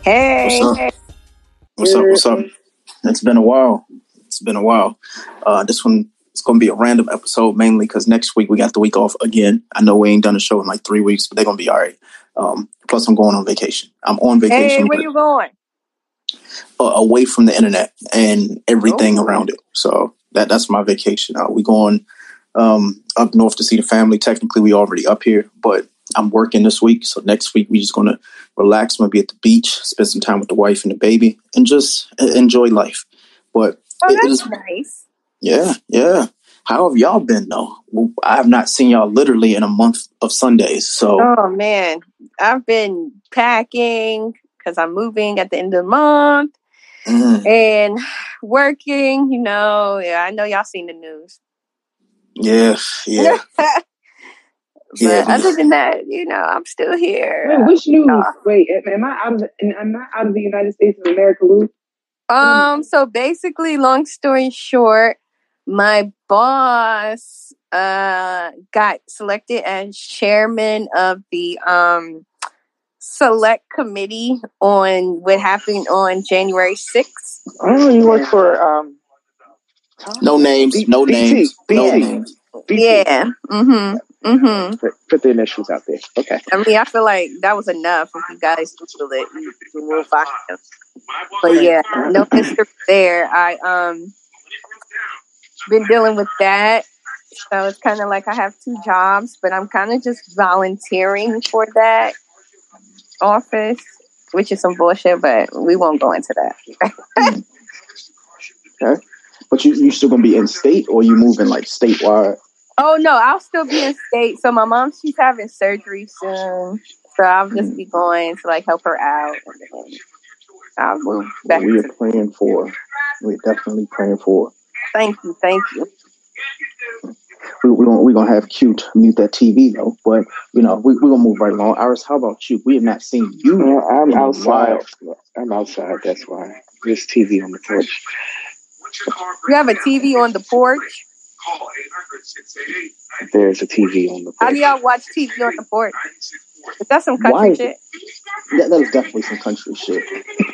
What's Hey. up? What's up? It's been a while. This one is going to be a random episode mainly because next week we got the week off again. I know we ain't done a show in like 3 weeks, but they're going to be all right. Plus, I'm going on vacation. I'm on vacation. Hey, where you going? Away from the internet and everything around it. So that's my vacation. We going up north to see the family. Technically, we already up here, but I'm working this week. So next week, we just going to relax. I'm going to be at the beach, spend some time with the wife and the baby, and just enjoy life. But that's nice. Yeah. How have y'all been, though? Well, I have not seen y'all literally in a month of Sundays. So, oh man, I've been packing because I'm moving at the end of the month and working. I know y'all seen the news. Yeah. But other than that, I'm still here. Wait, which news? Wait, am I out of the United States of America, Lou? So basically, long story short, my boss got selected as chairman of the select committee on what happened on January 6th. Oh, you work for no names. Yeah. Put the initials out there. Okay. I mean, I feel like that was enough. If you guys Google it, you will find it. But yeah, no history there. I been dealing with that. So it's kind of like I have 2 jobs, but I'm kind of just volunteering for that office, which is some bullshit, but we won't go into that. Okay. But you still going to be in state or you moving like statewide? Oh, no, I'll still be in state. So my mom, she's having surgery soon. So I'll just be going to like help her out. And I'll move back. We're praying for. We're definitely praying for. Thank you. We're gonna have Q mute that TV though, but we're gonna move right along. Iris, how about you? We have not seen you. I'm outside. I'm outside. That's why there's TV on the porch. You have a TV on the porch? There's a TV on the porch. How do y'all watch TV on the porch? Is that some country shit? That is definitely some country shit.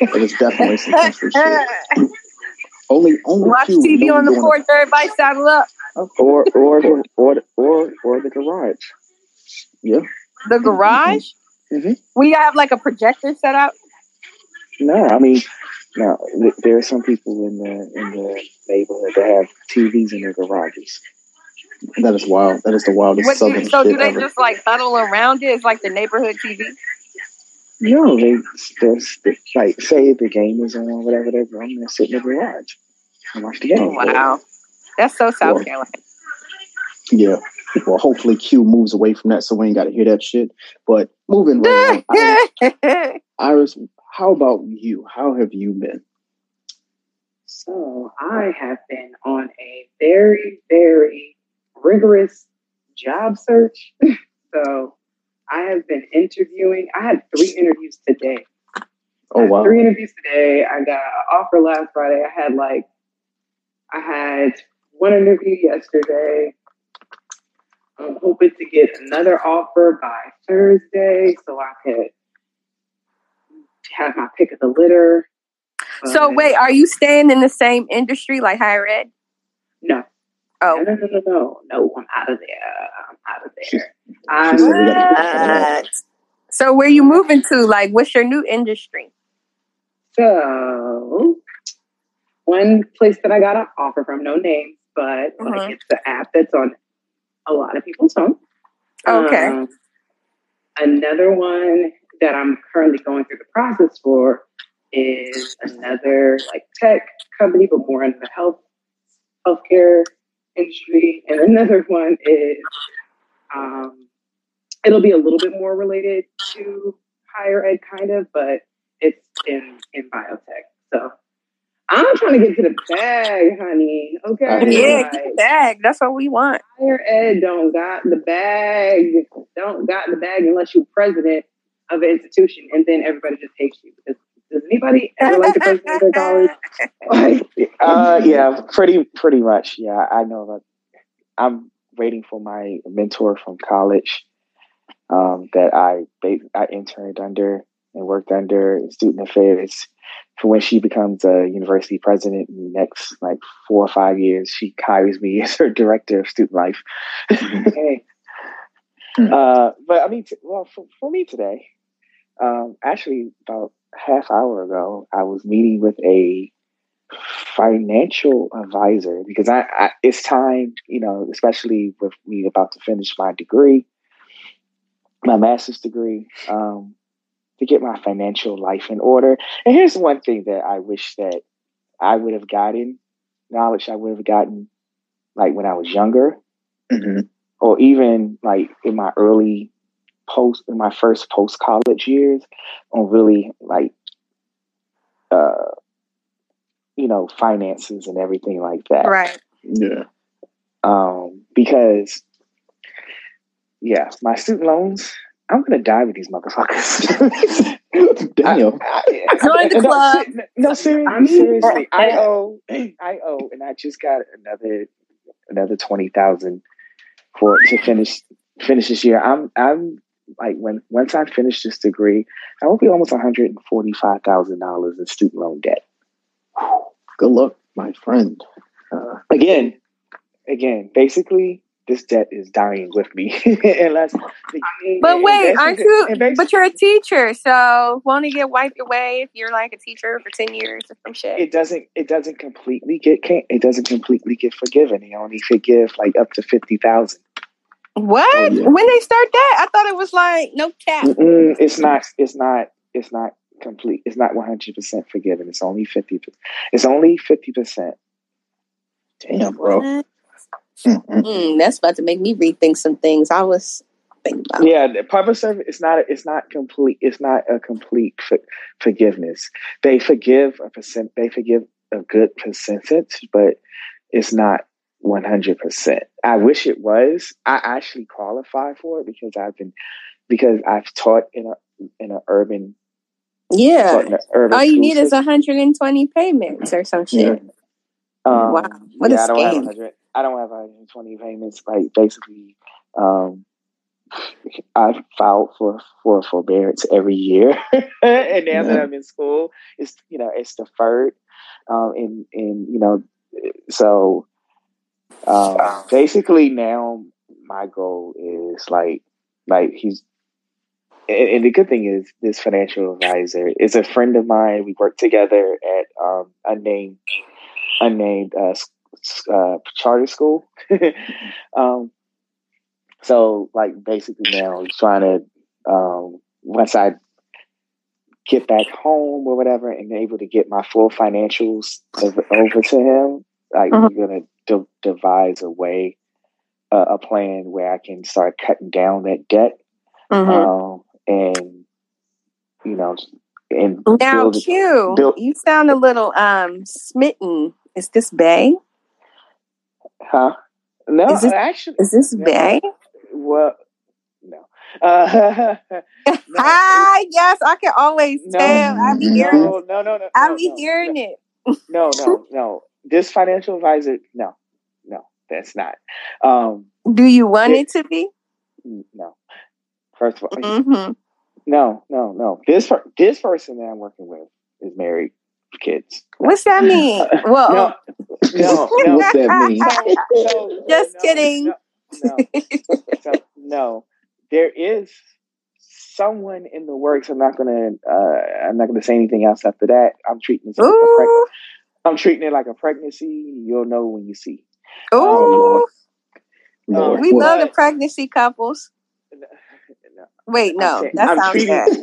Only watch Q, TV on the porch. Everybody saddle up. Or the garage. Yeah. The garage? Mm-hmm. We have like a projector set up. No, I mean, there are some people in the neighborhood that have TVs in their garages. That is wild. That is the wildest southern shit do they ever. just like huddle around it? It's like the neighborhood TV? No, they like say the game is on, whatever. I'm gonna sit in the garage and watch the game. Oh, wow, that's so South Carolina. Yeah. Well, hopefully Q moves away from that, so we ain't got to hear that shit. But moving right on, Iris, how about you? How have you been? So I have been on a very, very rigorous job search. So I have been interviewing. I had 3 interviews today. Oh, wow. 3 interviews today. I got an offer last Friday. I had 1 interview yesterday. I'm hoping to get another offer by Thursday so I could have my pick of the litter. So wait, are you staying in the same industry like higher ed? No. Oh. No, I'm out of there. So where you moving to? Like, what's your new industry? So, one place that I got an offer from, no names, but like it's the app that's on a lot of people's phones. Okay. Another one that I'm currently going through the process for is another like tech company, but more in the healthcare industry. And another one is it'll be a little bit more related to higher ed kind of, but it's in biotech. So I'm trying to get to the bag, honey. Okay. Yeah, get the bag. That's what we want. Higher ed don't got the bag unless you're president of an institution, and then everybody just hates you. Because does anybody ever like the president of their college? Yeah, pretty much. Yeah, I know that. I'm waiting for my mentor from college that I interned under. and worked under student affairs for when she becomes a university president in the next like 4 or 5 years. She hires me as her director of student life. Hey. But I mean, for me today, actually about half hour ago, I was meeting with a financial advisor because I it's time, especially with me about to finish my degree, my master's degree, to get my financial life in order. And here's one thing that I wish that I would have gotten, knowledge I would have gotten like when I was younger, or even like in my first post-college years, on really like, finances and everything like that. Right. Yeah. Because, my student loans, I'm going to die with these motherfuckers. Damn. Join the club. No, seriously. I owe, and I just got another $20,000 to finish this year. I'm like, once I finish this degree, I will be almost $145,000 in student loan debt. Good luck, my friend. Again, basically, this debt is dying with me. Unless, but wait, aren't you? But you're a teacher, so won't it get wiped away if you're like a teacher for 10 years or some shit? It doesn't completely get forgiven. They only forgive like up to 50,000. What? Oh, yeah. When they start that? I thought it was like no cap. It's not complete. It's not 100% forgiven. It's only 50%. It's only 50%. Damn, bro. That's about to make me rethink some things I was thinking about. Yeah, the public service. It's not complete. It's not a complete forgiveness. They forgive a percent. They forgive a good percentage, but it's not 100%. I wish it was. I actually qualify for it because I've taught in an urban. Yeah. All you need is 120 payments or some shit. Yeah. Wow. What a scam. I don't have 120 payments. Like basically, I filed for forbearance every year, and now that I'm in school, it's deferred, so basically now my goal is like he's. And the good thing is, this financial advisor is a friend of mine. We work together at unnamed charter school. So, like, basically now he's trying to, once I get back home or whatever and able to get my full financials over to him, like, we're going to devise a plan where I can start cutting down that debt. And now, Q, you sound a little smitten. Is this Bay? Huh? No, is this Bay? Well, no. Yes, I can always tell. I be hearing. I be hearing it. No. This financial advisor, no, that's not. Do you want it to be? No. First of all, no. This person that I'm working with is married, kids. What's that mean? Well, no. What's that mean? Just kidding. No. There is someone in the works. I'm not gonna say anything else after that. I'm treating it like a pregnancy. You'll know when you see. Ooh. We love the pregnancy couples. Wait, no, that sounds bad.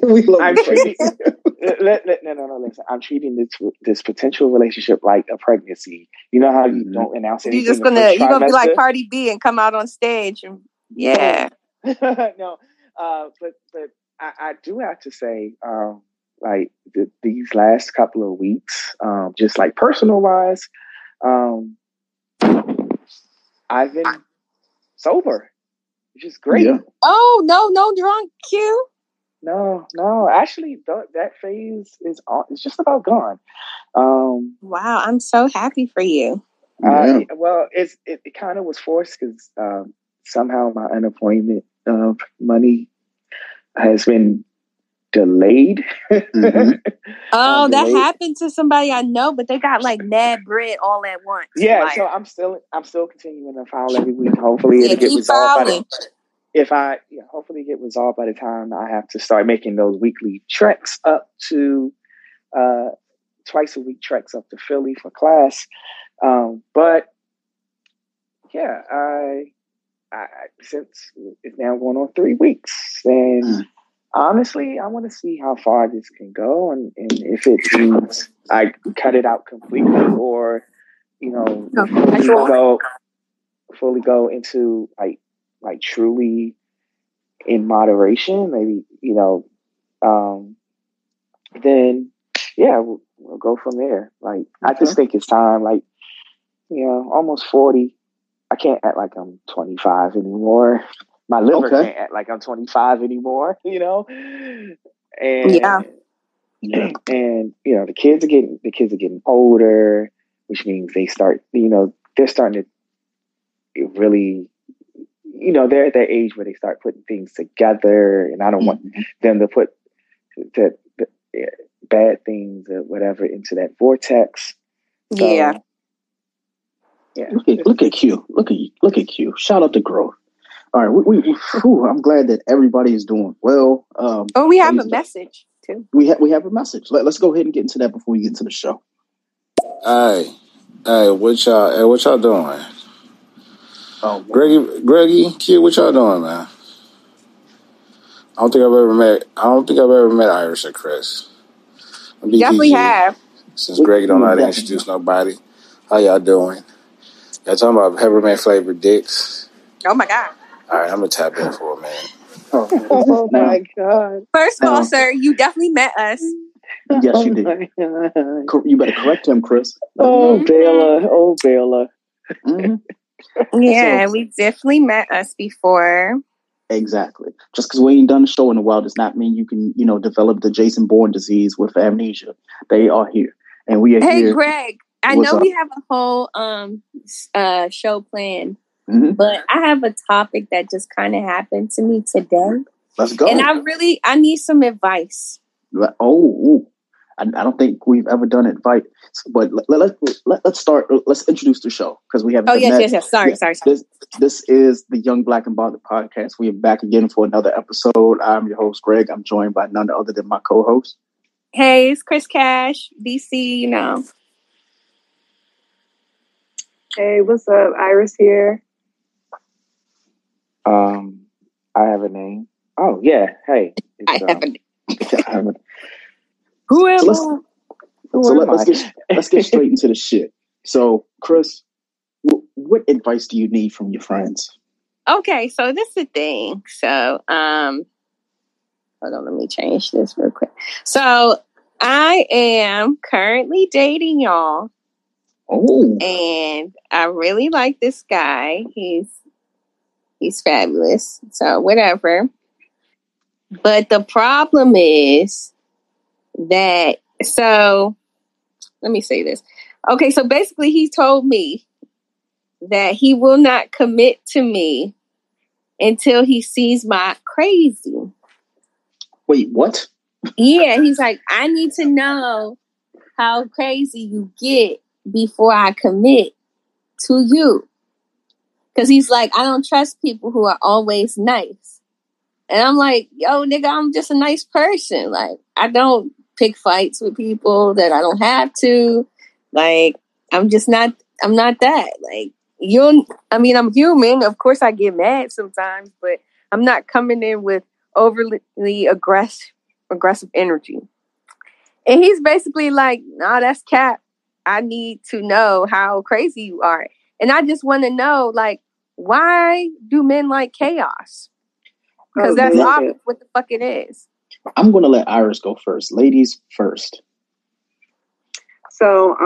Listen. I'm treating this potential relationship like a pregnancy. You know how you don't announce anything. You're gonna be like Cardi B and come out on stage and No, but I do have to say, like these last couple of weeks, just like personal wise, I've been sober, which is great. Yeah. Oh, no drunk, Q. No. Actually, that phase is it's just about gone. Wow, I'm so happy for you. Well, it kind of was forced because somehow my unemployment money has been delayed. Mm-hmm. Oh, that happened to somebody I know, but they got like mad bread all at once. Yeah, like, so I'm still continuing to file every week. Hopefully it'll get resolved hopefully get resolved by the time I have to start making those weekly treks up to twice a week treks up to Philly for class. But yeah, I since it's now going on 3 weeks, and honestly, I want to see how far this can go, and if it means I cut it out completely, or fully go into like truly in moderation. Maybe then yeah, we'll go from there. Like I just think it's time. Like almost 40. I can't act like I'm 25 anymore. My liver can't act like I'm 25 anymore, And and the kids are getting older, which means they start, they're starting to really, they're at that age where they start putting things together, and I don't want them to put the bad things or whatever into that vortex. So, yeah. Look at Q. Look at Q. Shout out to growth. All right, I'm glad that everybody is doing well. We have a message too. We have a message. Let's go ahead and get into that before we get into the show. Hey, what y'all doing? Oh, Greggy, Q, what y'all doing, man? I don't think I've ever met Iris or Chris. Definitely have. Since Greggy don't know how to introduce nobody, how y'all doing? Y'all talking about peppermint flavored dicks? Oh my god! All right, I'm gonna tap in for a minute. Oh my god! First of all, sir, you definitely met us. Yes, you did. You better correct him, Chris. Oh, Bela. Mm-hmm. Yeah, we definitely met us before. Exactly. Just because we ain't done a show in a while does not mean you can, develop the Jason Bourne disease with amnesia. They are here, and we are here. Hey, Greg, I know we have a whole show planned, but I have a topic that just kind of happened to me today. Let's go. And I need some advice. I don't think we've ever done advice, but let's start. Let's introduce the show because we haven't. Oh yes. Sorry. This is the Young Black and Bothered podcast. We are back again for another episode. I'm your host, Greg. I'm joined by none other than my co-host. Hey, it's Chris Cash, DC. Hey, what's up? Iris here. I have a name. Oh yeah. Hey. I have a name. Who am I? Let's get straight into the shit. So, Chris, what advice do you need from your friends? Okay, so this is the thing. So, hold on, let me change this real quick. So, I am currently dating y'all. Oh. And I really like this guy. He's fabulous. So, whatever. But the problem is that, so let me say this. Okay, so basically he told me that he will not commit to me until he sees my crazy. Wait, what? Yeah, he's like, I need to know how crazy you get before I commit to you. Because he's like, I don't trust people who are always nice. And I'm like, yo, nigga, I'm just a nice person. Like, I don't pick fights with people that I don't have to. Like, I'm not that. Like, I'm human. Of course I get mad sometimes, but I'm not coming in with overly aggressive energy. And he's basically like, nah, that's cap. I need to know how crazy you are. And I just want to know, like, why do men like chaos? Because that's obvious what the fuck it is. I'm going to let Iris go first. Ladies first. So,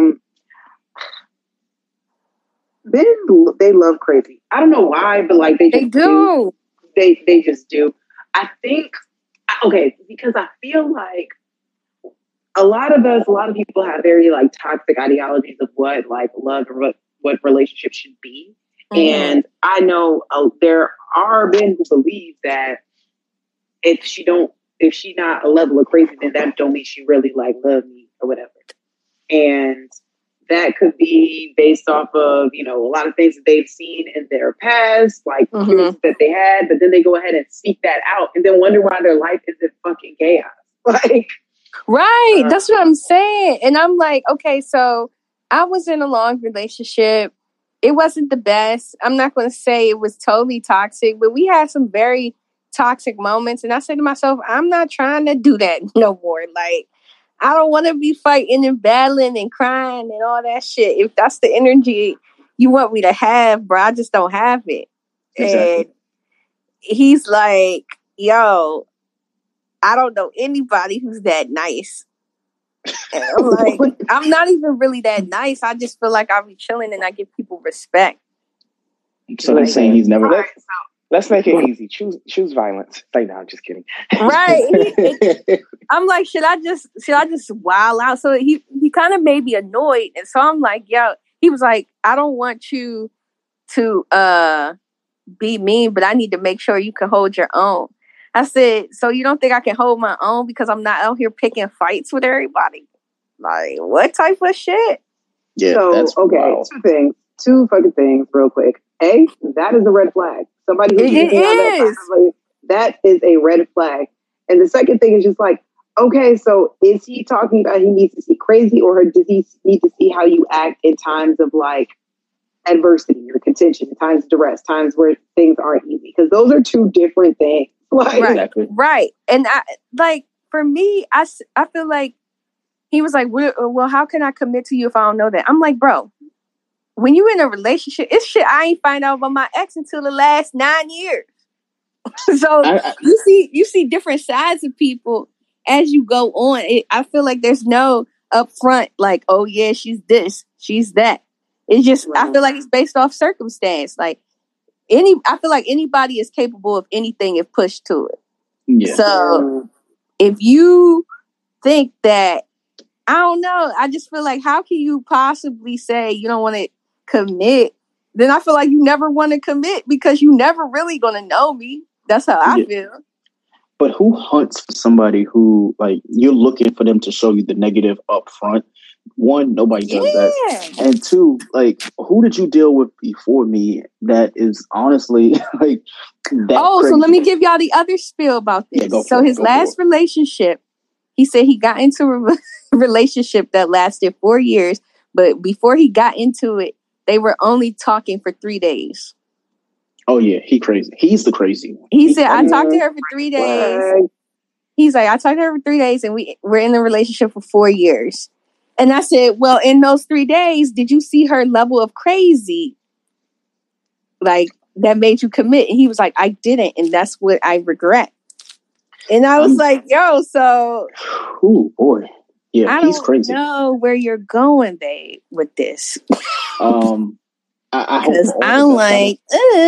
men, they love crazy. I don't know why, but like they do. They just do. I think, okay, because I feel like a lot of people have very like toxic ideologies of what like love or what relationships should be. Mm-hmm. And I know there are men who believe that if she don't if she not a level of crazy, then that don't mean she really like love me or whatever. And that could be based off of, a lot of things that they've seen in their past, like experiences that they had, but then they go ahead and speak that out and then wonder why their life is in fucking chaos. Like, right. That's what I'm saying. And I'm like, okay, so I was in a long relationship. It wasn't the best. I'm not going to say it was totally toxic, but we had some very toxic moments. And I said to myself, I'm not trying to do that no more. Like, I don't want to be fighting and battling and crying and all that shit. If that's the energy you want me to have, bro, I just don't have it. Exactly. And he's like, yo, I don't know anybody who's that nice. And I'm like, I'm not even really that nice. I just feel like I'll be chilling and I give people respect. So they're saying he's never... Let's make it easy. Choose violence. Like, no, I'm just kidding. Right. I'm like, should I just wild out? So he kind of made me annoyed. And so I'm like, yo, he was like, I don't want you to be mean, but I need to make sure you can hold your own. I said, so you don't think I can hold my own because I'm not out here picking fights with everybody? Like, what type of shit? Yeah. So, that's okay, wild. Two fucking things real quick. A, that is a red flag. Somebody who's that is a red flag. And the second thing is just like, okay, so is he talking about he needs to see crazy, or does he need to see how you act in times of like adversity or contention, times of duress, times where things aren't easy? Because those are two different things. Like, right. And for me, I feel like he was like, well, how can I commit to you if I don't know that? I'm like, bro, when you in a relationship, it's shit I ain't find out about my ex until the last 9 years. So you see different sides of people as you go on. I feel like there's no upfront like, oh yeah, she's this, she's that. It's just I feel like it's based off circumstance. Like I feel like anybody is capable of anything if pushed to it. Yeah. So if you think that, I don't know, I just feel like how can you possibly say you don't want to commit? Then I feel like you never want to commit because you never really gonna know me. That's how I feel. But who hunts for somebody who, like, you're looking for them to show you the negative up front? One, nobody does that. And two, like, who did you deal with before me that is honestly like that crazy? So let me give y'all the other spiel about this. Yeah, so his last relationship, he said he got into a relationship that lasted 4 years, but before he got into it, they were only talking for 3 days. Oh, yeah. He crazy. He's the crazy one. He said, I talked to her for 3 days. He's like, I talked to her for 3 days and we're in a relationship for 4 years. And I said, well, in those 3 days, did you see her level of crazy? Like, that made you commit? And he was like, I didn't. And that's what I regret. And I was like, yo, so. Oh, boy. Yeah, he's crazy. I don't know where you're going, babe, with this. Because I'm like,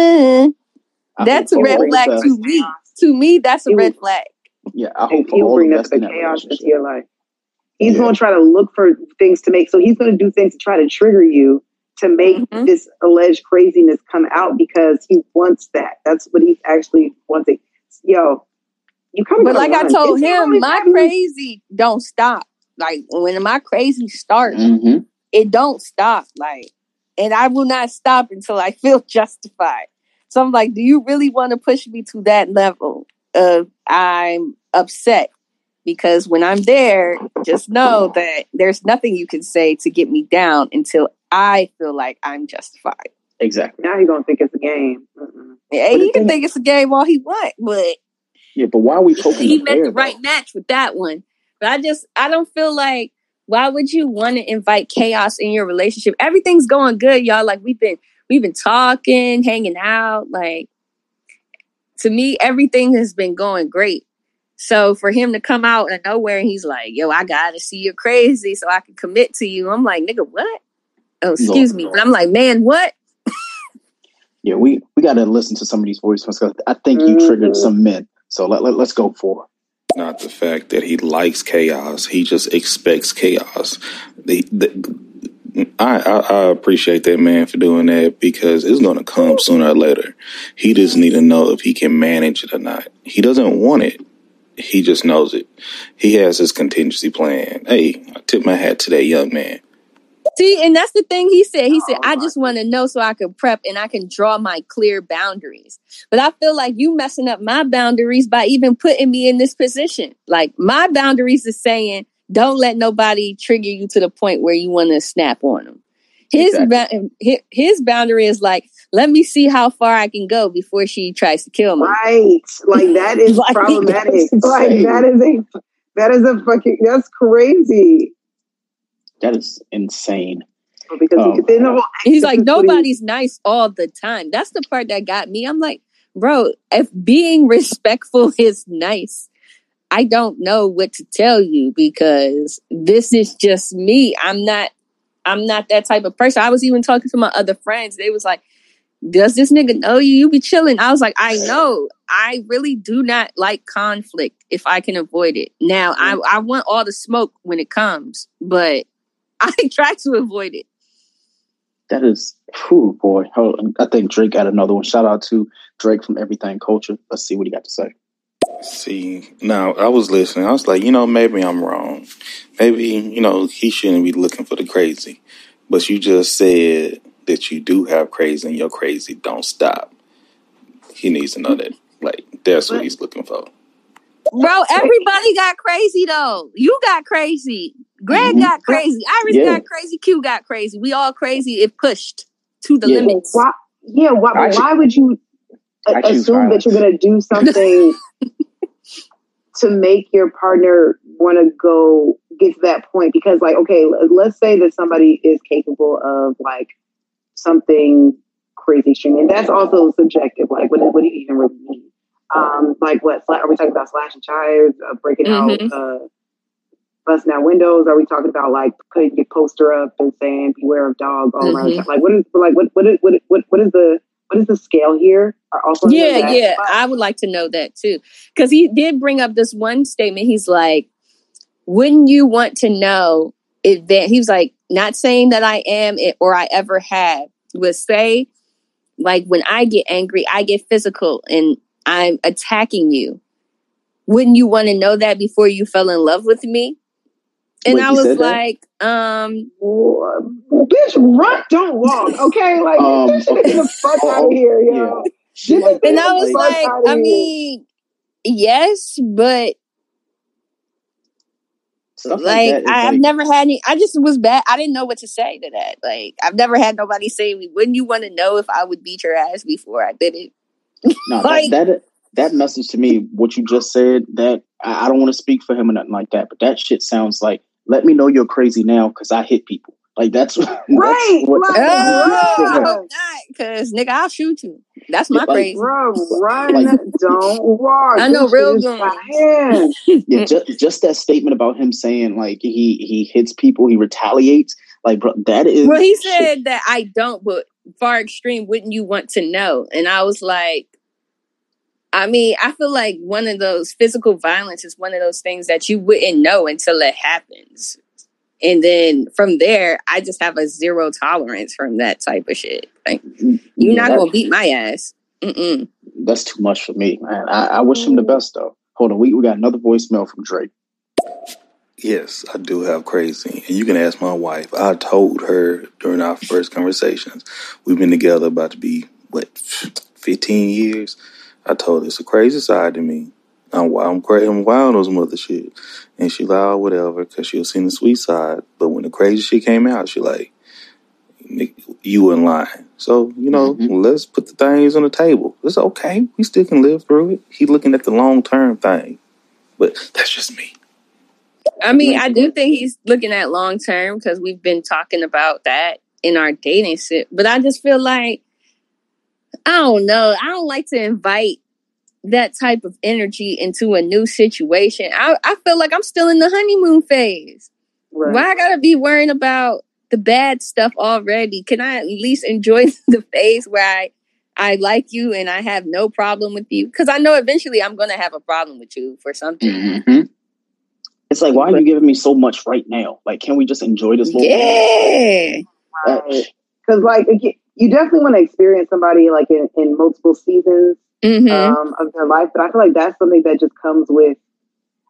that's a red flag to me. To me, that's a red flag. Yeah, I hope he'll bring up the chaos into your life. He's going to try to look for things to make. So he's going to do things to try to trigger you to make this alleged craziness come out because he wants that. That's what he's actually wanting. Yo, you come. But like I told him, my crazy don't stop. Like when my crazy starts, it don't stop. Like, and I will not stop until I feel justified. So I'm like, do you really want to push me to that level of I'm upset? Because when I'm there, just know that there's nothing you can say to get me down until I feel like I'm justified. Exactly. Now he's going to think it's a game. Yeah, he can think it's a game all he wants, but... Yeah, but why are we poking he met the right match with that one. But I don't feel like, why would you want to invite chaos in your relationship? Everything's going good, y'all. Like, we've been talking, hanging out. Like, to me, everything has been going great. So for him to come out of nowhere and he's like, yo, I gotta see you're crazy so I can commit to you. I'm like, nigga, what? Oh, excuse me. But I'm like, man, what? Yeah, we got to listen to some of these voices. I think you triggered some men. So let's go for it. Not the fact that he likes chaos. He just expects chaos. I appreciate that man for doing that because it's going to come sooner or later. He just need to know if he can manage it or not. He doesn't want it. he just knows it. He has his contingency plan. Hey, I tip my hat to that young man. See, and that's the thing he said. He said, I just want to know so I can prep and I can draw my clear boundaries. But I feel like you messing up my boundaries by even putting me in this position. Like, my boundaries is saying, don't let nobody trigger you to the point where you want to snap on them. His boundary is like, let me see how far I can go before she tries to kill me. Right. Like, that is like, problematic. Like, that is a fucking, that's crazy. That is insane. Because he's like, nobody's nice all the time. That's the part that got me. I'm like, bro, if being respectful is nice, I don't know what to tell you because this is just me. I'm not that type of person. I was even talking to my other friends. They was like, does this nigga know you? You be chilling. I was like, I know. I really do not like conflict if I can avoid it. Now, I want all the smoke when it comes, but I try to avoid it. That is, boy. I think Drake had another one. Shout out to Drake from Everything Culture. Let's see what he got to say. See, now I was listening. I was like, maybe I'm wrong. Maybe, he shouldn't be looking for the crazy. But you just said that you do have crazy and your crazy don't stop. He needs to know that. Like, that's what he's looking for. Bro, everybody got crazy, though. You got crazy. Greg got crazy. Iris got crazy. Q got crazy. We all crazy if pushed to the limits. Why would you assume that you're going to do something to make your partner want to go get to that point? Because, like, okay, let's say that somebody is capable of, like, something crazy extreme. And that's also subjective. Like, what do you even really mean? Like, what are we talking about? Slashing tires, breaking out, busting out windows? Are we talking about like putting your poster up and saying "Beware of dog" all around? Like, what is the scale here? Also, I would like to know that too, because he did bring up this one statement. He's like, "Wouldn't you want to know if that?" He was like, "Not saying that I am it or I ever have. Would say, like, when I get angry, I get physical and I'm attacking you. Wouldn't you want to know that before you fell in love with me?" And I was like, bitch, run, don't walk. Okay, like, get the fuck out of here, yo. Yeah. And I was like, I mean, yes, but like I've never had any. I just was bad. I didn't know what to say to that. Like, I've never had nobody say to me, "Wouldn't you want to know if I would beat your ass before I did it?" No, like, that message to me, what you just said, that I don't want to speak for him or nothing like that, but that shit sounds like, let me know you're crazy now because I hit people. Like, that's right. Because nigga, I'll shoot you. That's my crazy. Bro, run, don't walk. I know real good. Yeah, just that statement about him saying like he hits people, he retaliates. Like, bro, that is. Well, he said that I don't, but far extreme. Wouldn't you want to know? And I was like, I mean, I feel like one of those physical violence is one of those things that you wouldn't know until it happens. And then from there, I just have a zero tolerance from that type of shit. Like, you're not going to beat my ass. Mm-mm. That's too much for me, man. I wish him the best, though. Hold on, we got another voicemail from Drake. Yes, I do have crazy. And you can ask my wife. I told her during our first conversations, we've been together about to be, 15 years? I told her it's a crazy side to me. I'm crazy. I'm wild on those mother shit. And she like, oh, whatever, because she'll see the sweet side. But when the crazy shit came out, she like, you in line. So, let's put the things on the table. It's okay. We still can live through it. He's looking at the long-term thing. But that's just me. I mean, I do think he's looking at long-term because we've been talking about that in our dating shit. But I just feel like, I don't know. I don't like to invite that type of energy into a new situation. I feel like I'm still in the honeymoon phase. Right. Why I gotta be worrying about the bad stuff already? Can I at least enjoy the phase where I like you and I have no problem with you? Because I know eventually I'm gonna have a problem with you for something. Mm-hmm. It's like, why are you giving me so much right now? Like, can we just enjoy this little Yeah. Because like, you definitely want to experience somebody like in multiple seasons of their life. But I feel like that's something that just comes with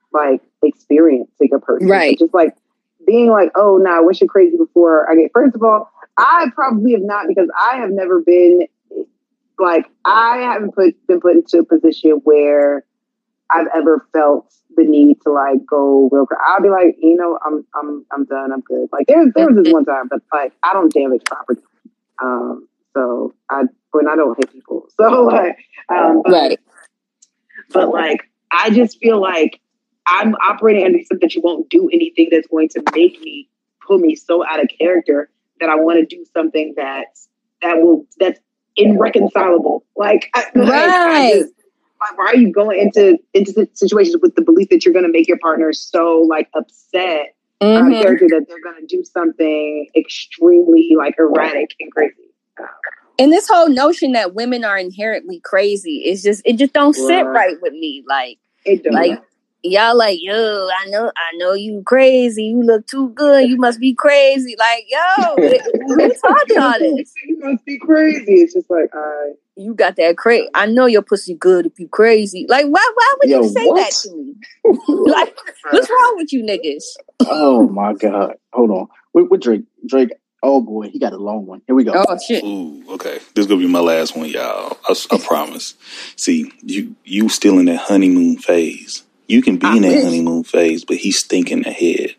like experiencing a person. Right. Just like being like, oh, nah, I wish you're crazy before I get. First of all, I probably have not, because I have never been like, I haven't been put into a position where I've ever felt the need to like go real crazy. I'll be like, you know, I'm done. I'm good. Like there was this one time, but like I don't damage property. So I don't hit people. So like, right. But like, I just feel like I'm operating under something that you won't do anything that's going to make me pull me so out of character that I want to do something that's irreconcilable. Like, right. Why are you going into situations with the belief that you're going to make your partner so like upset out of character that they're going to do something extremely like erratic and crazy? And this whole notion that women are inherently crazy is just don't sit right with me. Like it does. Like y'all like, yo, I know you crazy. You look too good. You must be crazy. Like, yo, who taught y'all this? You must be crazy. It's just like, you got that crazy. I know your pussy good if you crazy. Like, why would you say that to me? Like, what's wrong with you niggas? Oh my God. Hold on. With Drake. Oh boy, he got a long one. Here we go. Oh shit. Ooh, okay. This is gonna be my last one, y'all. I promise. See, you still in that honeymoon phase. You can be in that honeymoon phase, but he's thinking ahead.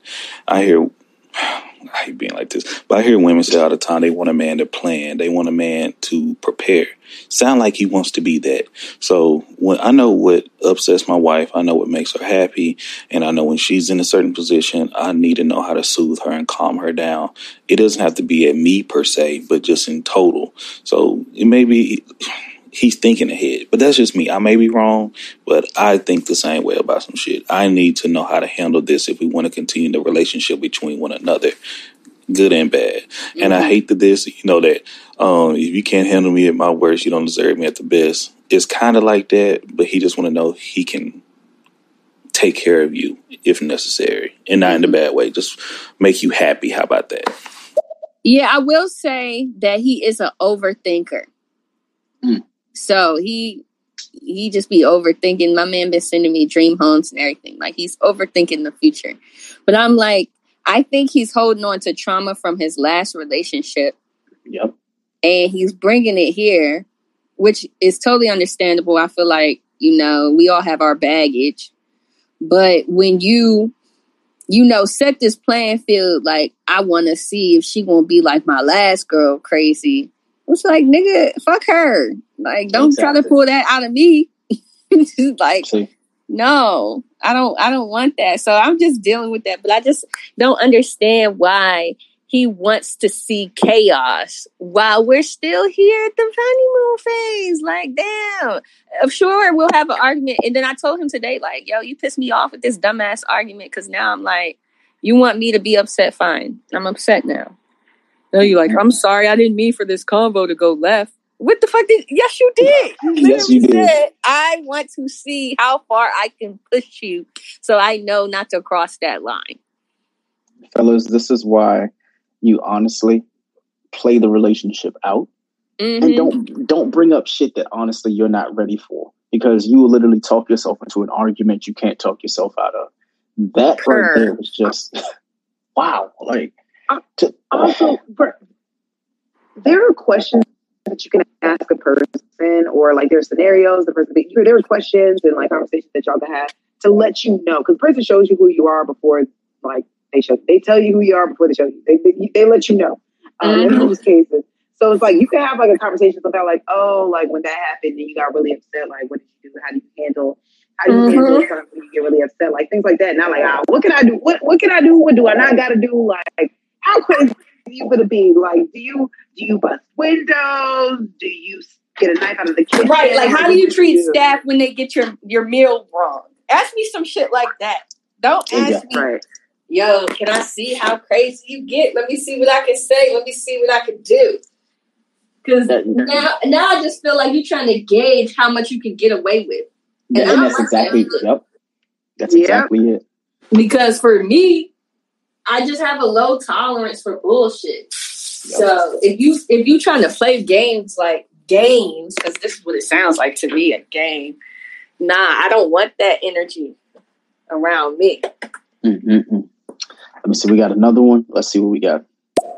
I hate being like this, but I hear women say all the time they want a man to plan. They want a man to prepare. Sound like he wants to be that. So when I know what upsets my wife, I know what makes her happy, and I know when she's in a certain position, I need to know how to soothe her and calm her down. It doesn't have to be at me per se, but just in total. So it may be he's thinking ahead, but that's just me. I may be wrong, but I think the same way about some shit. I need to know how to handle this if we want to continue the relationship between one another, good and bad. Mm-hmm. And I hate that this, that if you can't handle me at my worst, you don't deserve me at the best. It's kind of like that, but he just want to know he can take care of you if necessary, and not in a bad way. Just make you happy. How about that? Yeah, I will say that he is an overthinker. So he just be overthinking. My man been sending me dream homes and everything. Like, he's overthinking the future. But I'm like, I think he's holding on to trauma from his last relationship. Yep. And he's bringing it here, which is totally understandable. I feel like, we all have our baggage. But when you set this playing field, like, I want to see if she won't be like my last girl, crazy. It's like, nigga, fuck her. Like, don't try to pull that out of me. Like, no, I don't want that. So I'm just dealing with that. But I just don't understand why he wants to see chaos while we're still here at the honeymoon phase. Like, damn. I'm sure we'll have an argument. And then I told him today, like, yo, you pissed me off with this dumbass argument, because now I'm like, you want me to be upset? Fine. I'm upset now. No, you're like, I'm sorry, I didn't mean for this convo to go left. What the fuck yes, you did. You literally said, I want to see how far I can push you so I know not to cross that line. Fellas, this is why you honestly play the relationship out. And don't bring up shit that honestly you're not ready for, because you will literally talk yourself into an argument you can't talk yourself out of. That right there was just wow. Like, also, there are questions that you can ask a person, or like there are scenarios there are questions and like conversations that y'all can have to let you know, because the person shows you who you are before, like, they tell you who you are before they show you. They let you know in most cases. So it's like you can have like a conversation about like, oh, like when that happened and you got really upset, like what did you do? How do you handle when you get really upset? Like things like that. Not like, what can I do? What can I do? What do I not got to do? Like, how crazy are you gonna be? Like, do you bust windows? Do you get a knife out of the kitchen? Right. Like, how do you treat staff when they get your meal wrong? Ask me some shit like that. Don't ask me, yo, can I see how crazy you get? Let me see what I can say. Let me see what I can do. Because now I just feel like you're trying to gauge how much you can get away with. And that's exactly it. Because for me, I just have a low tolerance for bullshit. Yep. So if you trying to play games, because this is what it sounds like to me, a game. Nah, I don't want that energy. around me. Mm-hmm. Let me see. We got another one. Let's see what we got.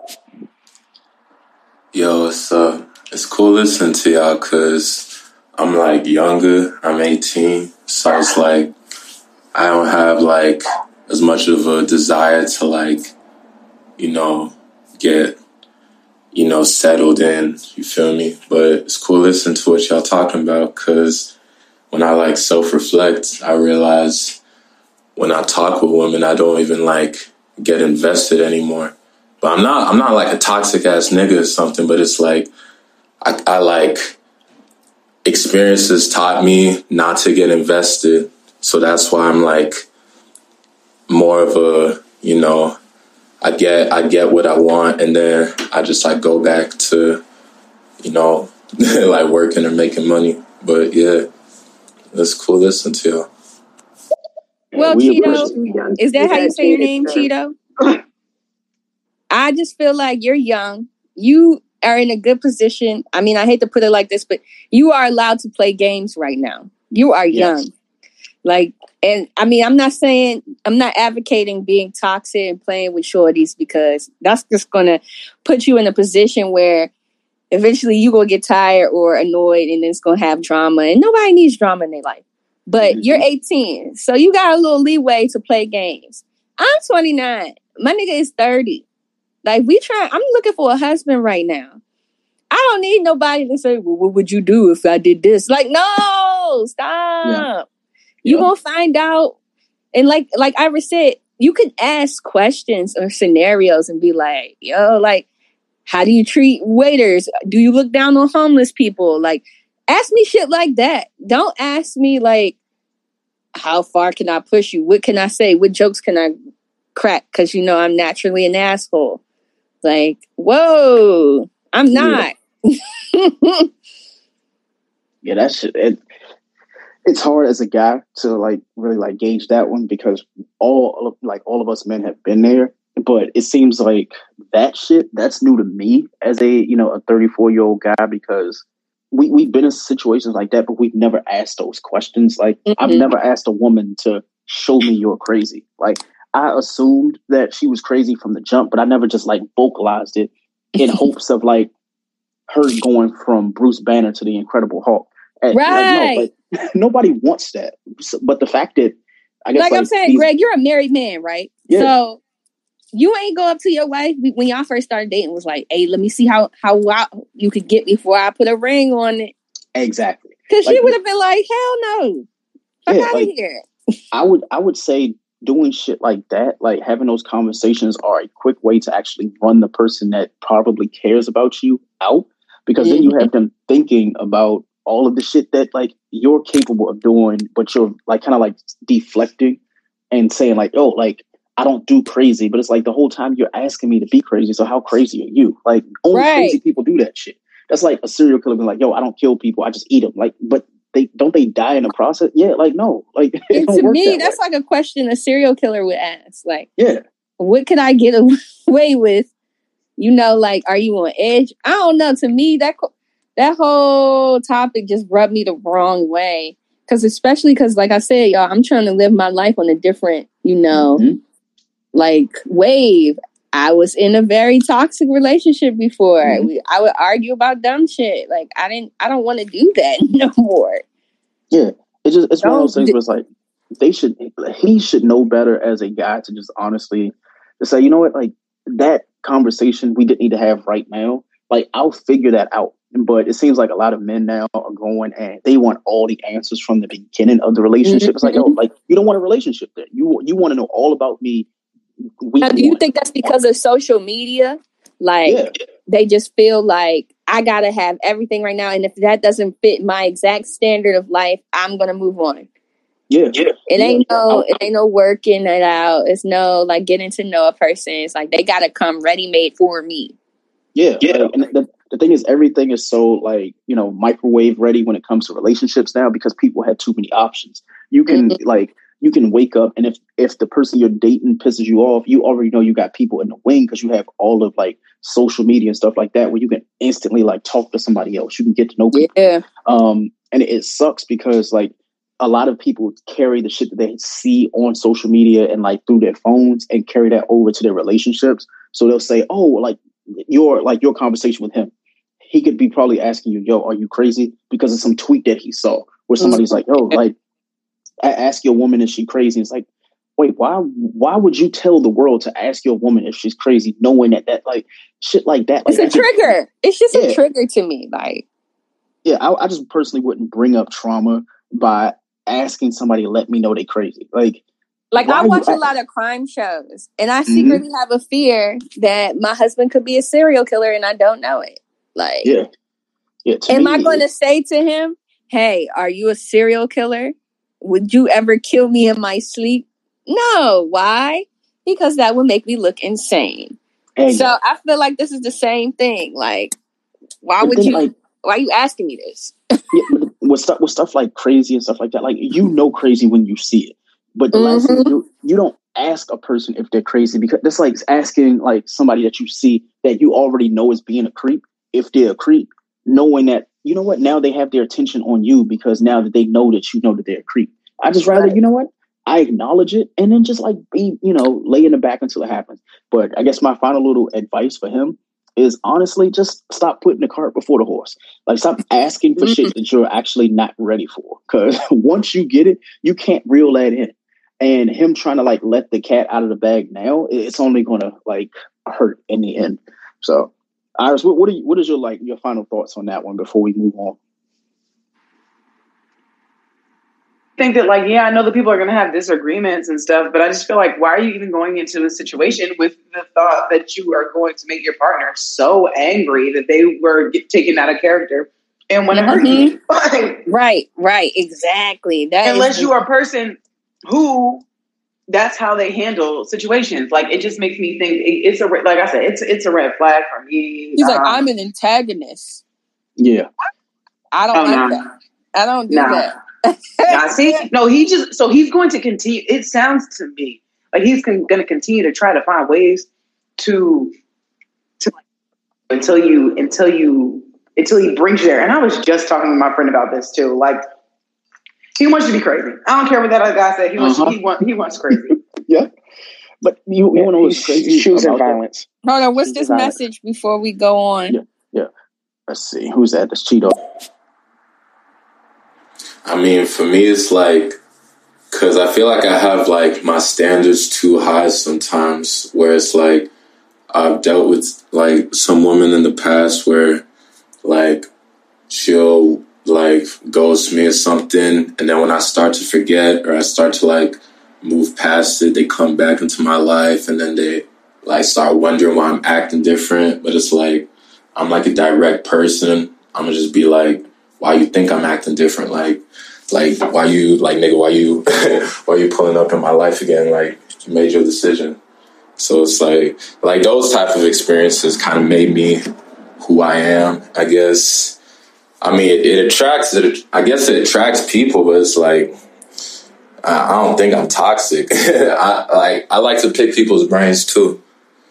Yo, it's cool listening to y'all because I'm like younger. I'm 18, so it's like I don't have like as much of a desire to like, get, settled in. You feel me? But it's cool listening to what y'all talking about because when I like self-reflect, I realize when I talk with women, I don't even like get invested anymore. But I'm not like a toxic ass nigga or something, but it's like I like experiences taught me not to get invested. So that's why I'm like more of a, I get what I want and then I just like go back to, like working or making money. But yeah, it's cool listening to y'all. Well, Cheeto, is that how you say your name, Cheeto? I just feel like you're young. You are in a good position. I mean, I hate to put it like this, but you are allowed to play games right now. You are young. Like, and I mean, I'm not advocating being toxic and playing with shorties because that's just going to put you in a position where eventually you're going to get tired or annoyed and then it's going to have drama. And nobody needs drama in their life. But you're 18, so you got a little leeway to play games. I'm 29. My nigga is 30. Like, I'm looking for a husband right now. I don't need nobody to say, well, what would you do if I did this? Like, no, stop. Yeah. You're going to find out. And like Ira said, you can ask questions or scenarios and be like, yo, like, how do you treat waiters? Do you look down on homeless people? Like, ask me shit like that. Don't ask me, like, how far can I push you? What can I say? What jokes can I crack? Because, I'm naturally an asshole. Like, whoa, I'm not. Yeah, that's it. It's hard as a guy to like really like gauge that one because all of us men have been there, but it seems like that shit that's new to me as a 34-year-old guy because we've been in situations like that, but we've never asked those questions. Like I've never asked a woman to show me you're crazy. Like I assumed that she was crazy from the jump, but I never just like vocalized it in hopes of like her going from Bruce Banner to the Incredible Hulk. And, right. Like, no, nobody wants that. But the fact that I guess like I'm saying, Greg, you're a married man, right? Yeah. So you ain't go up to your wife when y'all first started dating was like, hey, let me see how you could get me before I put a ring on it. Exactly. Because she would have been like, hell no. Fuck out of here. I would say doing shit like that, like having those conversations are a quick way to actually run the person that probably cares about you out. Because then you have them thinking about all of the shit that like you're capable of doing, but you're like kind of like deflecting and saying like, oh, like I don't do crazy, but it's like the whole time you're asking me to be crazy. So how crazy are you? Like only crazy people do that shit. That's like a serial killer being like, yo, I don't kill people. I just eat them. Like, but they die in the process. Yeah. Like, no, like and to me, that's like a question a serial killer would ask. Like, yeah, what could I get away with? Like, are you on edge? I don't know. To me, that whole topic just rubbed me the wrong way. Especially because, like I said, y'all, I'm trying to live my life on a different, like wave. I was in a very toxic relationship before. I would argue about dumb shit. Like, I don't want to do that no more. Yeah. It's one of those things where it's like, he should know better as a guy to just honestly just say, you know what, like that conversation we didn't need to have right now. Like, I'll figure that out. But it seems like a lot of men now are going and they want all the answers from the beginning of the relationship. It's like, oh, like you don't want a relationship there. You want to know all about me. Now, do you think that's because of social media? Like, they just feel like I gotta have everything right now, and if that doesn't fit my exact standard of life, I'm gonna move on. Yeah. It ain't no working it out. It's no like getting to know a person. It's like they gotta come ready made for me. Yeah. Like, and the thing is, everything is so like, microwave ready when it comes to relationships now because people have too many options. You can you can wake up and if the person you're dating pisses you off, you already know you got people in the wing because you have all of like social media and stuff like that where you can instantly like talk to somebody else. You can get to know people. Yeah. And it sucks because like a lot of people carry the shit that they see on social media and like through their phones and carry that over to their relationships. So they'll say, oh, like your conversation with him, he could be probably asking you, yo, are you crazy? Because of some tweet that he saw where somebody's like, yo, like, ask your woman, is she crazy? It's like, wait, why would you tell the world to ask your woman if she's crazy, knowing that like shit like that? Like, it's a trigger. It's just a trigger to me. Like, yeah, I just personally wouldn't bring up trauma by asking somebody to let me know they crazy. Like I watch a lot of crime shows, and I secretly have a fear that my husband could be a serial killer, and I don't know it. Like, yeah. Am I going to say to him, "Hey, are you a serial killer? Would you ever kill me in my sleep?" No. Why? Because that would make me look insane. So I feel like this is the same thing. Like, why would you? Like, why are you asking me this? Yeah, with stuff like crazy and stuff like that, like, you know, crazy when you see it. But the last thing you don't ask a person if they're crazy, because that's like asking like somebody that you see that you already know is being a creep, if they're a creep, knowing that, you know what, now they have their attention on you because now that they know that you know that they're a creep. I just rather, you know what, I acknowledge it and then just like be, you know, lay in the back until it happens. But I guess my final little advice for him is honestly just stop putting the cart before the horse. Like, stop asking for shit that you're actually not ready for. Because once you get it, you can't reel that in. And him trying to like let the cat out of the bag now, it's only going to like hurt in the end. So, Iris, what is your final thoughts on that one before we move on? I think that, like, yeah, I know that people are going to have disagreements and stuff, but I just feel like, why are you even going into a situation with the thought that you are going to make your partner so angry that they were taken out of character and want to hurt you? Right, exactly. Unless you are a person who that's how they handle situations. Like, it just makes me think it's like I said, it's a red flag for me. He's like, I'm an antagonist. Yeah, I don't like that. I don't do that. He's going to continue. It sounds to me like he's going to continue to try to find ways to until he brings you there. And I was just talking with my friend about this too. Like, he wants you to be crazy. I don't care what that other guy said. He wants crazy. Yeah, but you want to know what's crazy? Choosing violence. Hold on, what's this message before we go on? Yeah. Let's see, who's that? That's Cheeto. I mean, for me, it's like, because I feel like I have like my standards too high sometimes, where it's like I've dealt with like some women in the past where like she'll like ghost me or something, and then when I start to forget or I start to like move past it, they come back into my life and then they like start wondering why I'm acting different. But it's like, I'm like a direct person. I'm gonna just be like, why you think I'm acting different? Like why you, like, nigga, why you pulling up in my life again? Like, you made your decision. So it's like those type of experiences kind of made me who I am, I guess. I mean, it attracts people, but it's like, I don't think I'm toxic. I like to pick people's brains too.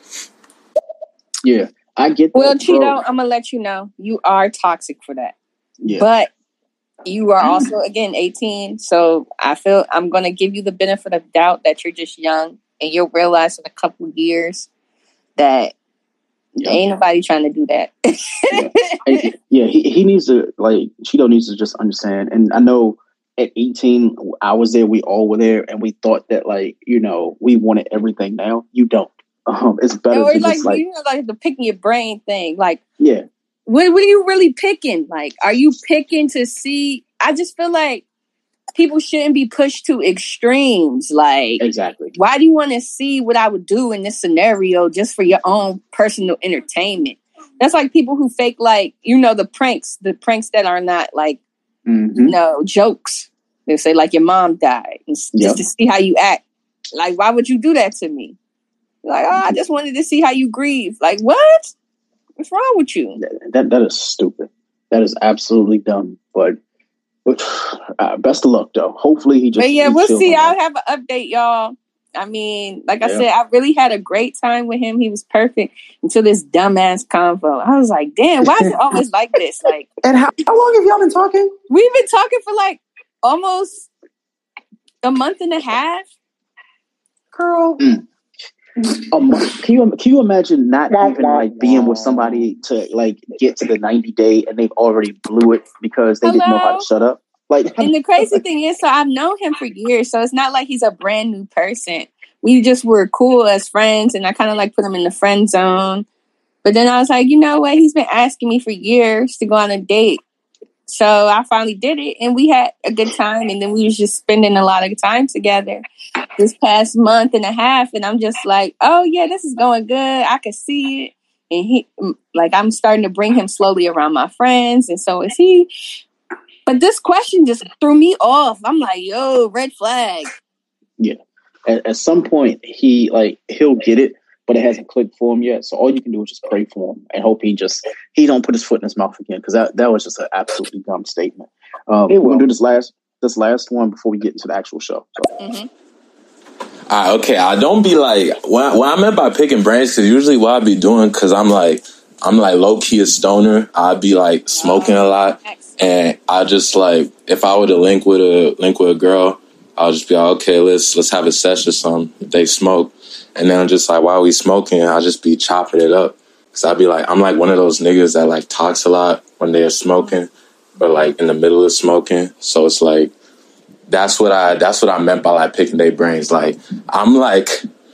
Yeah, I get that. Well, Cheeto, I'm gonna let you know you are toxic for that. Yeah. But you are also, again, 18. So I feel I'm gonna give you the benefit of doubt that you're just young, and you'll realize in a couple of years that ain't nobody trying to do that. He needs to, like, Cheeto needs to just understand. And I know at 18, I was there, we all were there, and we thought that, like, you know, we wanted everything now. You don't. It's better to like, just, like, you know, like the picking your brain thing. Like, yeah. What are you really picking? Like, are you picking to see? I just feel like people shouldn't be pushed to extremes. Like, exactly. Why do you want to see what I would do in this scenario just for your own personal entertainment? That's like people who fake, like, you know, the pranks that are not like, you know, jokes. They say like your mom died just to see how you act. Like, why would you do that to me? Like, I just wanted to see how you grieve. Like, what? What's wrong with you? That is stupid. That is absolutely dumb. But best of luck, though. Hopefully he just... But yeah, we'll see. I'll have an update, y'all. I mean, like I said, I really had a great time with him. He was perfect until this dumbass convo. I was like, damn, why is it always like this? Like, and how long have y'all been talking? We've been talking for like almost a month and a half. Girl. A month. Can you imagine not even like being with somebody to like get to the 90 day and they've already blew it because they didn't know how to shut up? Like, and the crazy thing is, so I've known him for years, so it's not like he's a brand new person. We just were cool as friends, and I kind of like put him in the friend zone. But then I was like, you know what? He's been asking me for years to go on a date. So I finally did it, and we had a good time, and then we was just spending a lot of time together this past month and a half, and I'm just like, oh, yeah, this is going good. I could see it. And he, like, I'm starting to bring him slowly around my friends, and so is he. But this question just threw me off. I'm like, yo, red flag. Yeah. At some point, he'll get it, but it hasn't clicked for him yet. So all you can do is just pray for him and hope he don't put his foot in his mouth again, because that was just an absolutely dumb statement. We're going to do this last one before we get into the actual show. So. Mm-hmm. Okay, I don't be like, when I meant by picking brains, because usually what I be doing, because I'm like low-key a stoner, I'd be like smoking a lot. And I just like, if I were to link with a girl, I'll just be like, okay, let's have a session or something. If they smoke, and then I'm just like, while we smoking, I'll just be chopping it up. Cause I'd be like, I'm like one of those niggas that like talks a lot when they're smoking, but like in the middle of smoking. So it's like, that's what I meant by like picking their brains. Like I'm like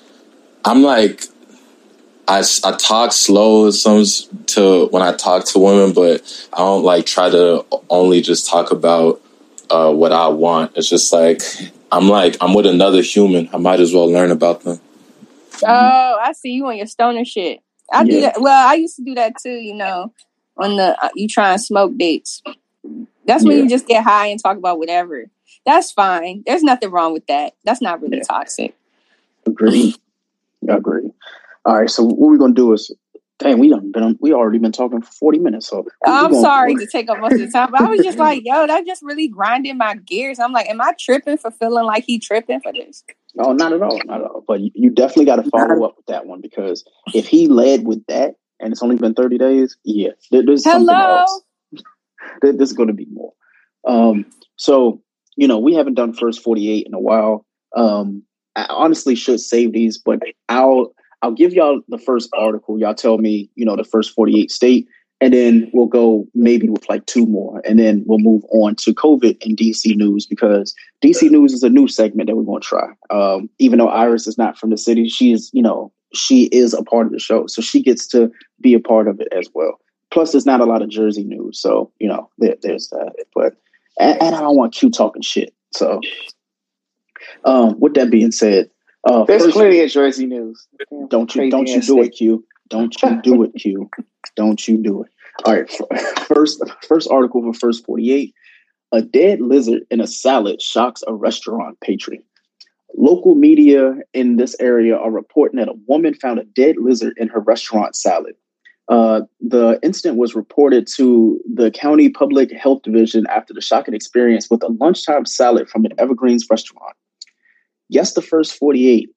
I talk slow to when I talk to women, but I don't like try to only just talk about what I want. It's just like I'm with another human. I might as well learn about them. Oh, I see you on your stoner shit. I do that. Well, I used to do that too. You know, on the you try and smoke dates. That's when you just get high and talk about whatever. That's fine. There's nothing wrong with that. That's not really toxic. Agree. All right, so what we're gonna do is, dang, we already been talking for 40 minutes. So I'm sorry to take up most of the time, but I was just like, yo, that just really grinding my gears. I'm like, am I tripping for feeling like he tripping for this? No, not at all. But you definitely got to follow up with that one, because if he led with that and it's only been 30 days, there's something else. There's going to be more. So we haven't done First 48 in a while. I honestly should save these, but I'll give y'all the first article. Y'all tell me, the first 48 state, and then we'll go maybe with like two more, and then we'll move on to COVID and DC news, because DC news is a new segment that we're going to try. Even though Iris is not from the city, she is a part of the show, so she gets to be a part of it as well. Plus, there's not a lot of Jersey news, so there's that. But and I don't want Q talking shit. So, with that being said. There's plenty of Jersey news. Don't you do it, Q. Don't you do it, Q. Don't you do it. All right. First article for First 48. A dead lizard in a salad shocks a restaurant patron. Local media in this area are reporting that a woman found a dead lizard in her restaurant salad. The incident was reported to the county public health division after the shocking experience with a lunchtime salad from an Evergreens restaurant. Yes, the first 48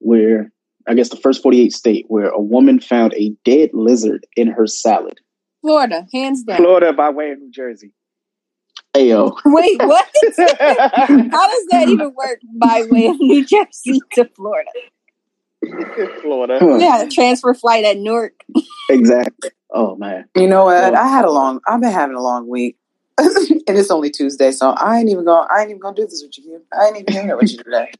state where a woman found a dead lizard in her salad. Florida, hands down. Florida by way of New Jersey. Ayo. Wait, what? How does that even work by way of New Jersey to Florida? Florida. Yeah, a transfer flight at Newark. Exactly. Oh man. You know what? I've been having a long week. And it's only Tuesday, so I ain't even gonna do this with you. I ain't even doing it with you today.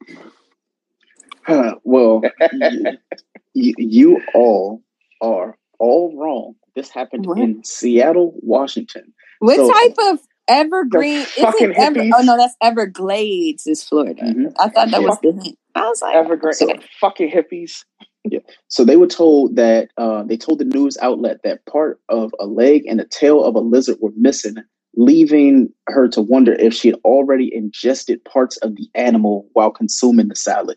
Well, you all are all wrong. This happened in Seattle, Washington. What type of evergreen? Is it hippies? Oh no, that's Everglades is Florida. Mm-hmm. I thought that was the hint. I was like, Evergrades, fucking hippies. Yeah. So they were told that they told the news outlet that part of a leg and a tail of a lizard were missing, leaving her to wonder if she had already ingested parts of the animal while consuming the salad.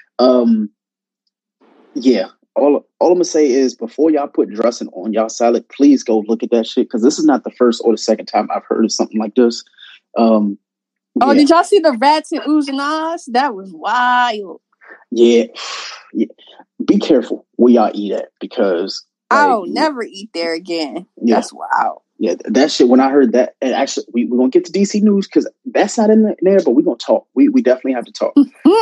All I'm gonna say is, before y'all put dressing on y'all salad, please go look at that shit, because this is not the first or the second time I've heard of something like this. Did y'all see the rats and oohs and ahs? That was wild. Yeah. Be careful where y'all eat at, because I'll never eat there again. Yeah. That's wild. Yeah, that shit. When I heard that, and actually, we're gonna get to DC news because that's not in there, but we're gonna talk. We definitely have to talk.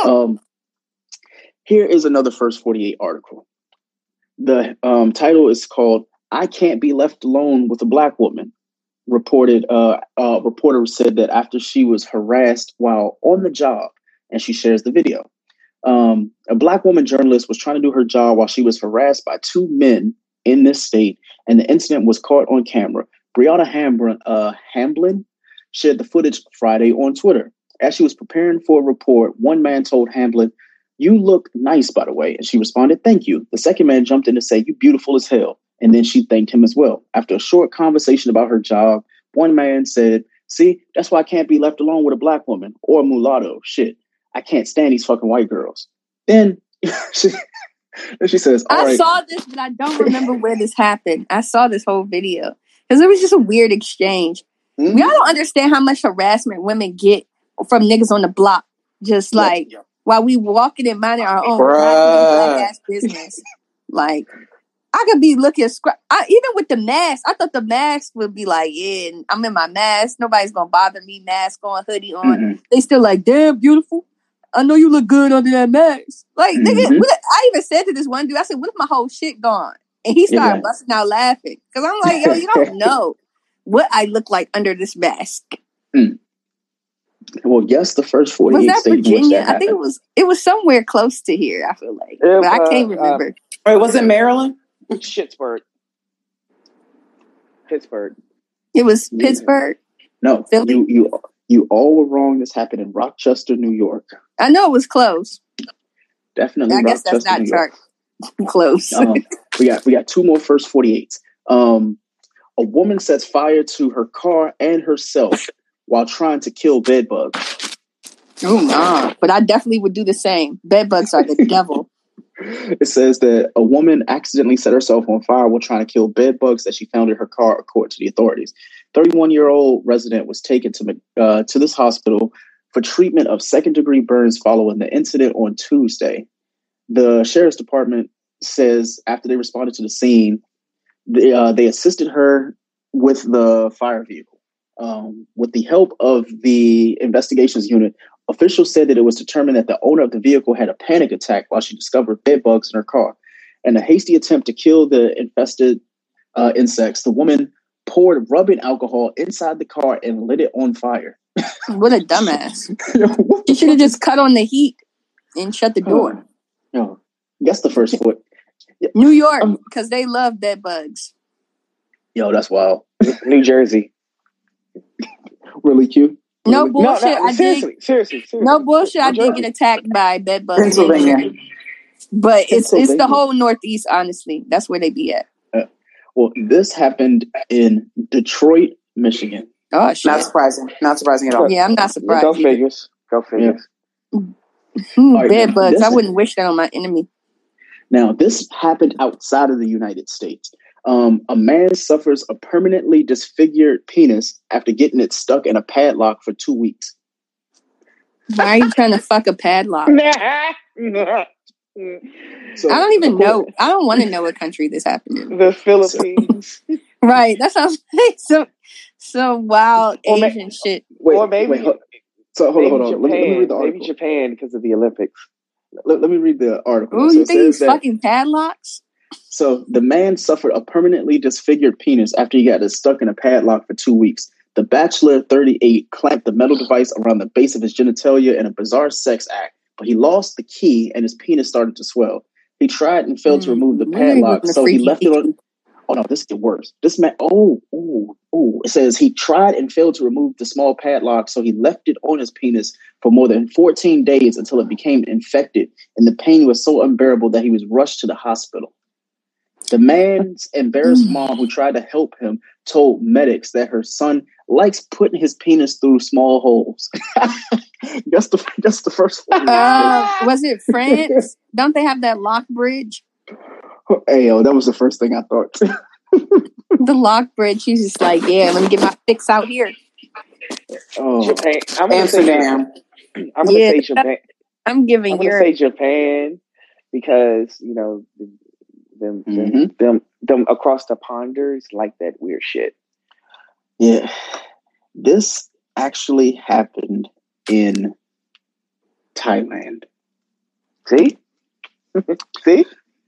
Here is another First 48 article. The title is called "I Can't Be Left Alone with a Black Woman." Reported, reporter said that after she was harassed while on the job, and she shares the video. A Black woman journalist was trying to do her job while she was harassed by two men in this state, and the incident was caught on camera. Brianna Hamblin shared the footage Friday on Twitter. As she was preparing for a report, one man told Hamblin, "You look nice, by the way." And she responded, "Thank you." The second man jumped in to say, "You beautiful as hell." And then she thanked him as well. After a short conversation about her job, one man said, "See, that's why I can't be left alone with a Black woman or a mulatto. Shit, I can't stand these fucking white girls." Then she says, I saw this, but I don't remember where this happened. I saw this whole video because it was just a weird exchange. Mm-hmm. Y'all don't understand how much harassment women get from niggas on the block. Just like while we walking and minding our own black ass business. Like, I could be looking even with the mask. I thought the mask would be like, yeah, I'm in my mask. Nobody's gonna bother me. Mask on, hoodie on. Mm-hmm. They still like, damn, beautiful. I know you look good under that mask. Like, nigga, I even said to this one dude, I said, what if my whole shit gone? And he started busting out laughing. Because I'm like, yo, you don't know what I look like under this mask. Well, yes, the first 48 was that states Virginia? That I think it was somewhere close to here, I feel like. But I can't remember. Wait, was it Maryland? Pittsburgh. It was Pittsburgh? No, Philly? You all were wrong. This happened in Rochester, New York. I know it was close. Definitely I guess Rochester, that's not close. We got two more first 48s. A woman sets fire to her car and herself while trying to kill bed bugs. Oh, nah. But I definitely would do the same. Bed bugs are the devil. It says that a woman accidentally set herself on fire while trying to kill bed bugs that she found in her car, according to the authorities. 31-year-old resident was taken to this hospital for treatment of second-degree burns following the incident on Tuesday. The sheriff's department says after they responded to the scene, they assisted her with the fire vehicle. With the help of the investigations unit, officials said that it was determined that the owner of the vehicle had a panic attack while she discovered bed bugs in her car. In a hasty attempt to kill the infested insects, the woman poured rubbing alcohol inside the car and lit it on fire. What a dumbass. She should have just cut on the heat and shut the door. That's the first foot. New York, because they love bed bugs. Yo, that's wild. New Jersey. Really cute. No bullshit. Seriously. No bullshit. I did get attacked by bed bugs. Pennsylvania. But it's the whole Northeast, honestly. That's where they be at. Well, this happened in Detroit, Michigan. Oh, shit. Not surprising at all. Yeah, I'm not surprised. Go figures. Yeah. Bed bugs. I wouldn't wish that on my enemy. Now, this happened outside of the United States. A man suffers a permanently disfigured penis after getting it stuck in a padlock for 2 weeks. Why are you trying to fuck a padlock? So, I don't even know. I don't want to know what country this happened in. The Philippines. Right. That sounds like some wild Asian shit. Hold on. Let me read the article. Maybe Japan because of the Olympics. Let me read the article. Ooh, you think he's fucking padlocks? So the man suffered a permanently disfigured penis after he got it stuck in a padlock for 2 weeks. The Bachelor 38 clamped the metal device around the base of his genitalia in a bizarre sex act, but he lost the key and his penis started to swell. He tried and failed to remove the padlock, so he left it on. Oh no, this gets worse. This man, it says he tried and failed to remove the small padlock, so he left it on his penis for more than 14 days until it became infected, and the pain was so unbearable that he was rushed to the hospital. The man's embarrassed mom, who tried to help him, told medics that her son likes putting his penis through small holes. That's the first one. Was it France? Don't they have that lock bridge? Hey, that was the first thing I thought. The lock bridge. She's just like, yeah, let me get my fix out here. Japan. Amsterdam. I'm gonna say Japan. I'm gonna say Japan because them across the ponders like that weird shit. Yeah. This actually happened in Thailand. See? See?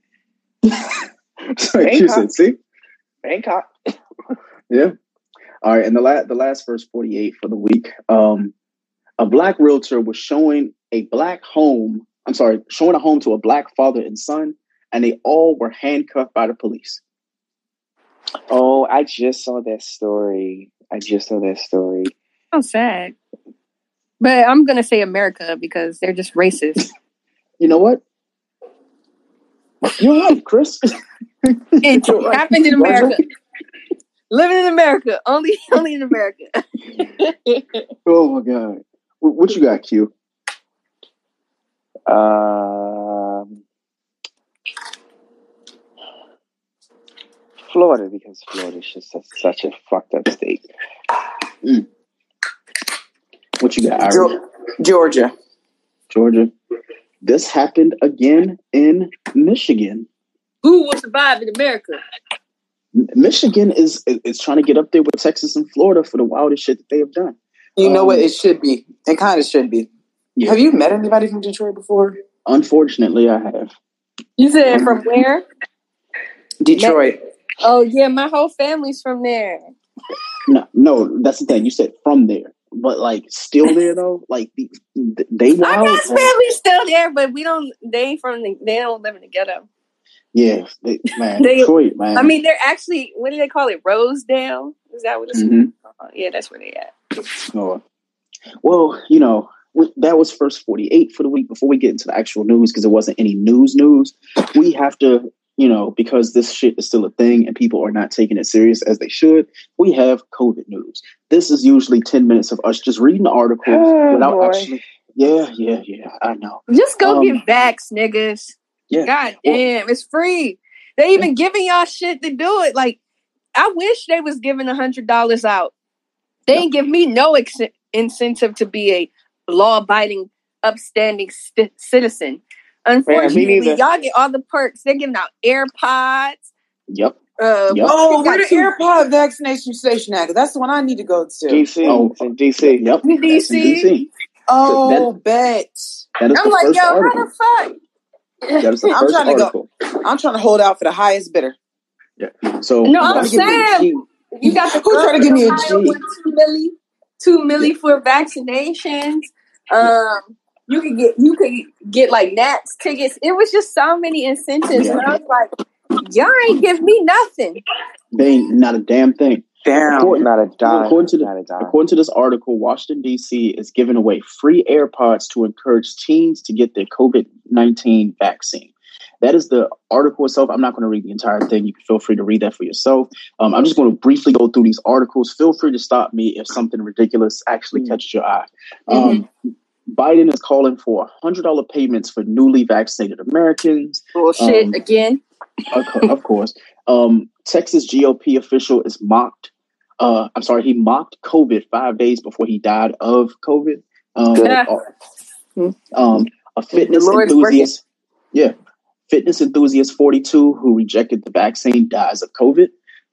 See? Bangkok. Yeah. All right. And the last first 48 for the week. A black realtor was showing a home to a black father and son, and they all were handcuffed by the police. Oh, I just saw that story. So sad. But I'm going to say America because they're just racist. You know what? You're right, Chris. It happened in America. Living in America. Only in America. Oh, my God. What you got, Q? Florida, because Florida is just such a fucked up state. What you got, Ira? Georgia. This happened again in Michigan. Who will survive in America? Michigan is trying to get up there with Texas and Florida for the wildest shit that they have done. You know what? It should be. It kind of should be. Yeah. Have you met anybody from Detroit before? Unfortunately, I have. You said from where? Detroit. Oh, yeah. My whole family's from there. No, that's the thing. You said from there. But, like, still there, though? Like, they wild. I got family still there, but they don't live in the ghetto. Yeah, Detroit, man. I mean, they're actually, what do they call it? Rosedale? Is that what it's called? Yeah, that's where they at. Oh. Well, that was first 48 for the week. Before we get into the actual news, because there wasn't any news, we have to, because this shit is still a thing and people are not taking it serious as they should, we have COVID news. This is usually 10 minutes of us just reading the articles without actually... Yeah, I know. Just go get vaxxed, niggas. Yeah. God damn, it's free. They even giving y'all shit to do it. Like, I wish they was giving $100 out. They ain't give me no incentive to be a law-abiding, upstanding citizen. Unfortunately, y'all get all the perks. They're giving out AirPods. Yep. Where the AirPod vaccination station at? That's the one I need to go to. DC. Oh, in DC. Yep. DC. Oh, bet. I'm like, yo, how the fuck? I'm trying to hold out for the highest bidder. Yeah. So no, I'm saying you got the who's trying to give me a G? 2 milli for vaccinations. You could get like Nats tickets. It was just so many incentives, and I was like, y'all ain't give me nothing. They ain't not a damn thing. Damn, according to this article, Washington, D.C. is giving away free AirPods to encourage teens to get their COVID-19 vaccine. That is the article itself. I'm not going to read the entire thing. You can feel free to read that for yourself. I'm just going to briefly go through these articles. Feel free to stop me if something ridiculous actually catches your eye. Biden is calling for $100 payments for newly vaccinated Americans. Bullshit again. Of course. Texas GOP official is mocked. He mocked COVID 5 days before he died of COVID. A fitness enthusiast. Yeah. Fitness enthusiast 42 who rejected the vaccine dies of COVID.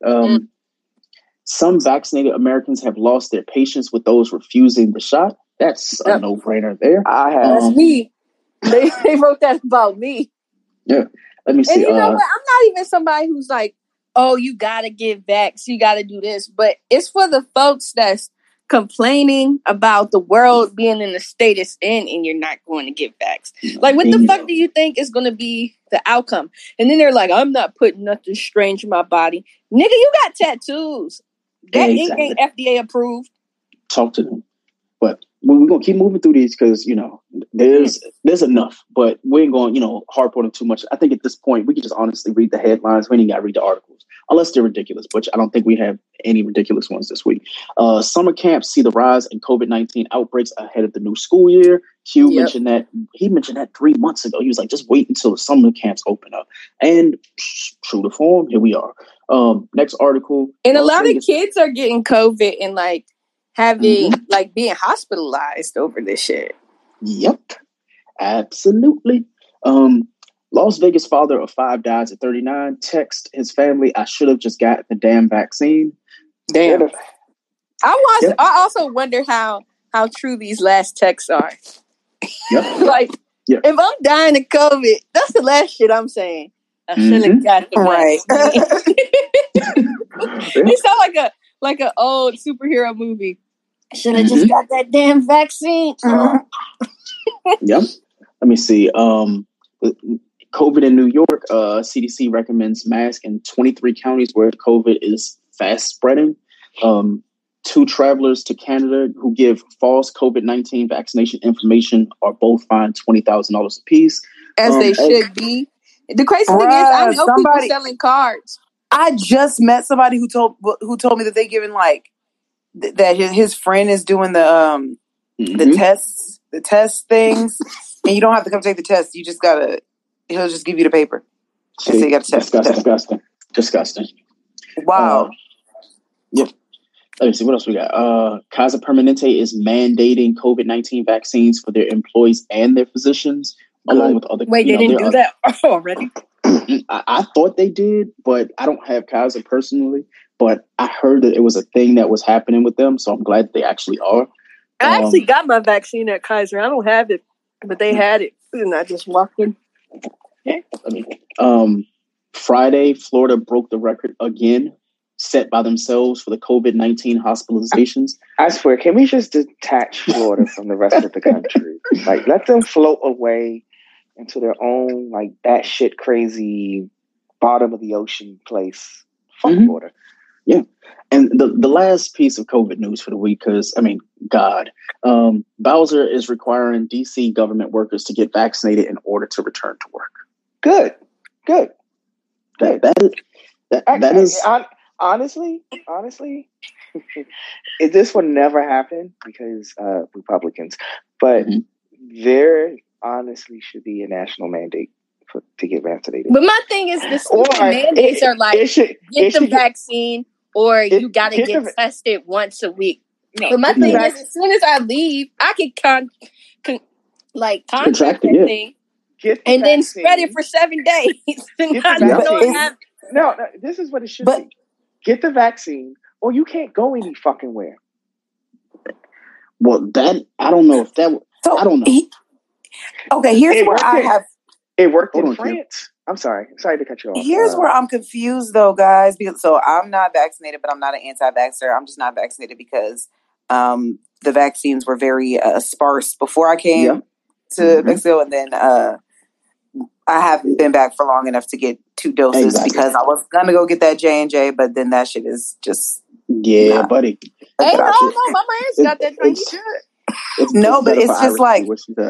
Some vaccinated Americans have lost their patience with those refusing the shot. That's a no-brainer there. That's me. They wrote that about me. Yeah. Let me see. And you know what? I'm not even somebody who's like, oh, you got to give vax, you got to do this. But it's for the folks that's complaining about the world being in the state it's in and you're not going to get vax. Like, what the fuck do you think is going to be the outcome? And then they're like, I'm not putting nothing strange in my body. Nigga, you got tattoos. That ink ain't FDA approved. Talk to them. But we're going to keep moving through these because, there's enough. But we ain't going, harp on it too much. I think at this point, we can just honestly read the headlines. We ain't got to read the articles. Unless they're ridiculous, which I don't think we have any ridiculous ones this week. Summer camps see the rise in COVID-19 outbreaks ahead of the new school year. Q mentioned that. He mentioned that 3 months ago. He was like, just wait until the summer camps open up. And true to form, here we are. Next article. And a lot of kids are getting COVID and having being hospitalized over this shit. Yep, absolutely. Las Vegas father of 5 dies at 39. Text his family, I should have just got the damn vaccine. Damn. I also wonder how true these last texts are. Yep. Like, if I'm dying of COVID, that's the last shit I'm saying. I should have got the vaccine. It sounds like an old superhero movie. I should have just got that damn vaccine. Yep. Let me see. COVID in New York, CDC recommends masks in 23 counties where COVID is fast spreading. 2 travelers to Canada who give false COVID-19 vaccination information are both fined $20,000 apiece. As they should be. The crazy thing is, I know people selling cards. I just met somebody who told me that they given that his friend is doing the test things, and you don't have to come take the test. You just he'll just give you the paper. So you got to test. Disgusting. Wow. Yep. Let me see what else we got. Kaiser Permanente is mandating COVID-19 vaccines for their employees and their physicians, along with other. Wait, they didn't do that already? I thought they did, but I don't have Kaiser personally. But I heard that it was a thing that was happening with them, so I'm glad that they actually are. I actually got my vaccine at Kaiser. I don't have it, but they had it, and I just walked in. Friday, Florida broke the record again, set by themselves for the COVID-19 hospitalizations. I swear, can we just detach Florida from the rest of the country? Like, let them float away into their own, like, batshit crazy bottom of the ocean place. Fuck Florida. Yeah. And the last piece of COVID news for the week, because, God, Bowser is requiring DC government workers to get vaccinated in order to return to work. Good. That is honestly, this will never happen because Republicans, but there honestly should be a national mandate to get vaccinated. But my thing is, the stupid mandates are like, get the vaccine or you got to get tested once a week. No, but my thing is, as soon as I leave, I can contract that thing and then spread it for 7 days. No, this is what it should be. Get the vaccine or you can't go any fucking where. Well, I don't know if that... I don't know. Okay, here's where I have... It worked in France. I'm sorry to cut you off. Here's where I'm confused, though, guys. Because I'm not vaccinated, but I'm not an anti-vaxxer. I'm just not vaccinated because the vaccines were very sparse before I came to Mexico, and then I haven't been back for long enough to get 2 doses because I was gonna go get that J&J, but then that shit is just buddy. Hey, no, my man's got that drink. No, but it's just like.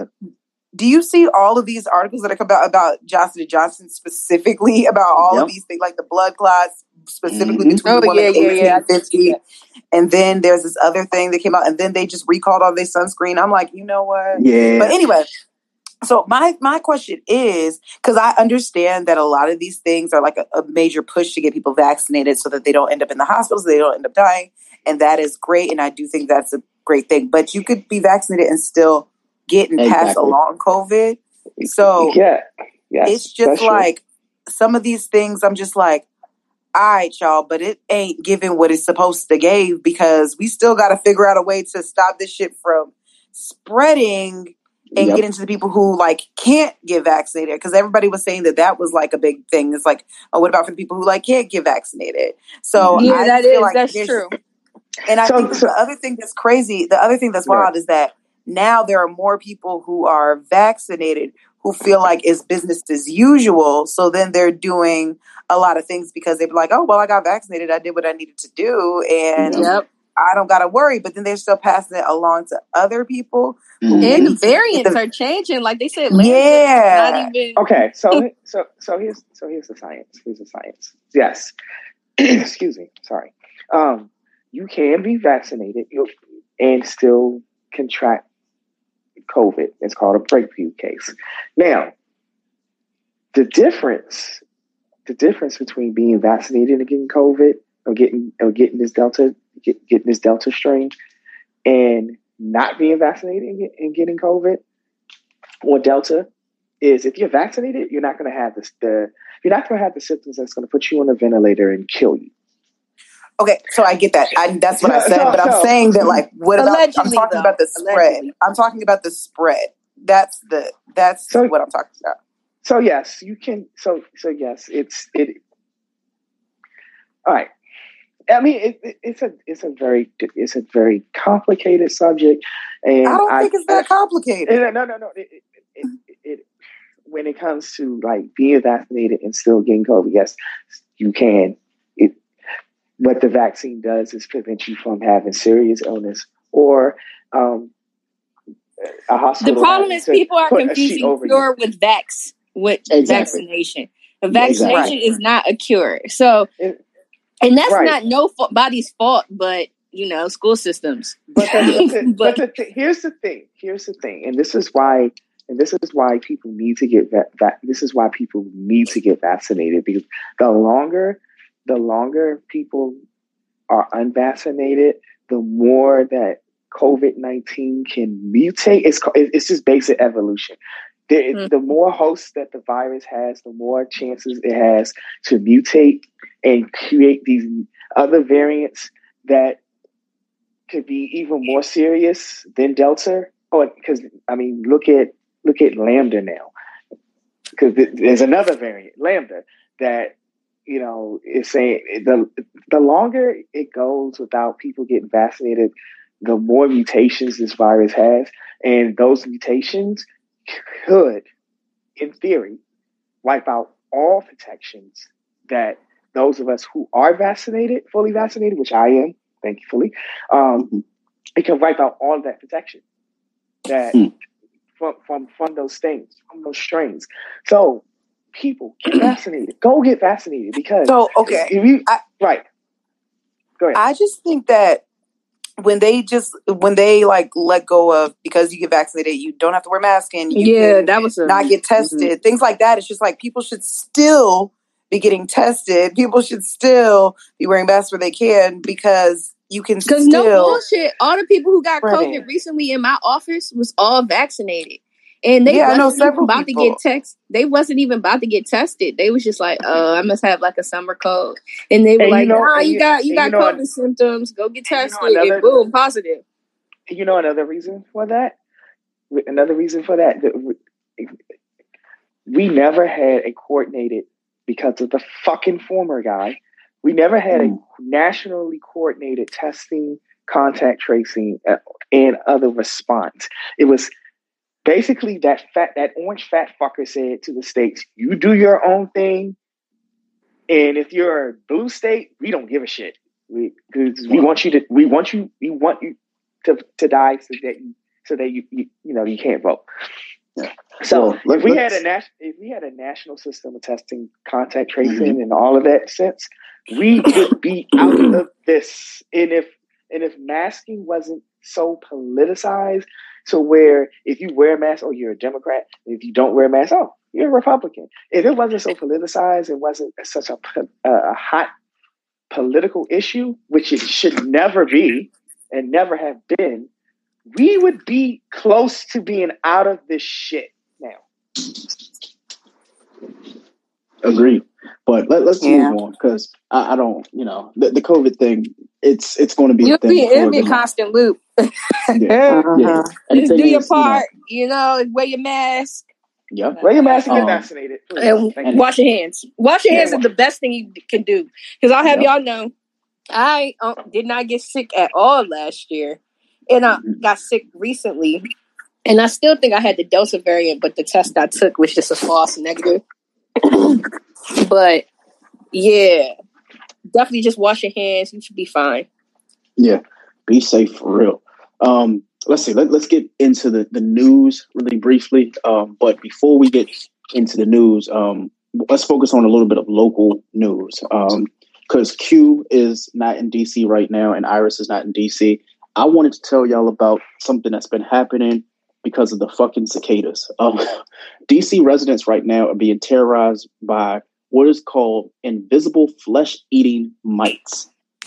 Do you see all of these articles that are coming out about Johnson & Johnson specifically about all of these things, like the blood clots specifically between women 18 and 50? And then there's this other thing that came out, and then they just recalled all their sunscreen. I'm like, you know what? Yeah. But anyway, so my question is, because I understand that a lot of these things are like a major push to get people vaccinated so that they don't end up in the hospitals, they don't end up dying. And that is great. And I do think that's a great thing. But you could be vaccinated and still getting passed along COVID. So it's just like some of these things I'm just like, all right, y'all, but it ain't giving what it's supposed to give because we still got to figure out a way to stop this shit from spreading and get into the people who like can't get vaccinated. Because everybody was saying that was like a big thing. It's like, oh, what about for the people who like can't get vaccinated? So that's true. And I think the other thing that's crazy, the other thing that's wild is that now there are more people who are vaccinated who feel like it's business as usual. So then they're doing a lot of things because they're like, oh, well, I got vaccinated. I did what I needed to do. And I don't got to worry. But then they're still passing it along to other people. And the variants are changing. Like they said, not even... Okay, so here's the science. Here's the science. Yes. Excuse me. Sorry. You can be vaccinated and still contract COVID. It's called a breakthrough case. Now, the difference between being vaccinated and getting COVID or getting this Delta strain and not being vaccinated and getting COVID or Delta is if you're vaccinated, you're not going to have the symptoms that's going to put you on a ventilator and kill you. Okay, so I get that. That's what I said, but I'm saying that, like, what about? I'm talking about the spread. I'm talking about the spread. That's what I'm talking about. So yes, you can. So yes, it. All right. I mean, it's a very complicated subject, and I don't think it's that complicated. No. It when it comes to like being vaccinated and still getting COVID, yes, you can. What the vaccine does is prevent you from having serious illness or a hospital. The problem is people are confusing cure with vaccination. A vaccination is not a cure. So, and that's not nobody's fault, but school systems. But here's the thing, and this is why people need to get this is why people need to get vaccinated, because the longer people are unvaccinated, the more that COVID-19 can mutate. It's just basic evolution. The more hosts that the virus has, the more chances it has to mutate and create these other variants that could be even more serious than Delta. Because look at Lambda now, because there's another variant, Lambda, that is saying the longer it goes without people getting vaccinated, the more mutations this virus has, and those mutations could, in theory, wipe out all protections that those of us who are vaccinated, fully vaccinated, which I am, thankfully, it can wipe out all of that protection that from those things, from those strains. So people get vaccinated. Go get vaccinated, because right. Go ahead. I just think that when they like let go of, because you get vaccinated, you don't have to wear a mask and that was not get tested, things like that. It's just like people should still be getting tested. People should still be wearing masks where they can, because you can still. Because no bullshit, all the people who got COVID recently in my office was all vaccinated. And they wasn't even about to get tested. They wasn't even about to get tested. They was just like, I must have like a summer cold. And they were like, you got COVID symptoms. Go get tested. And boom, positive. Another reason for that? We never had a coordinated, because of the fucking former guy, we never had a nationally coordinated testing, contact tracing, and other response. It was basically that orange fat fucker said to the states, "You do your own thing, and if you're a blue state, we don't give a shit. We want you to die so that you can't vote." Yeah. So if we had a national system of testing, contact tracing, and all of that sense, we would be out of this. And if masking wasn't so politicized, so where if you wear a mask, you're a Democrat. If you don't wear a mask, you're a Republican. If it wasn't so politicized, it wasn't such a hot political issue, which it should never be and never have been, we would be close to being out of this shit now. Agreed. But let's move on, because I don't, the COVID thing, it's going to be it'll be a constant loop. Yeah. Just do your part, wear your mask. Yeah, wear your mask and get vaccinated. And wash your hands. Wash your hands is the best thing you can do. Because I'll have y'all know, I did not get sick at all last year. And I got sick recently. And I still think I had the Delta variant, but the test I took was just a false negative. But yeah, definitely just wash your hands. You should be fine. Yeah, be safe for real. Let's see. Let's get into the news really briefly. But before we get into the news, let's focus on a little bit of local news. Because Q is not in DC right now, and Iris is not in DC. I wanted to tell y'all about something that's been happening because of the fucking cicadas. DC residents right now are being terrorized by what is called invisible flesh-eating mites.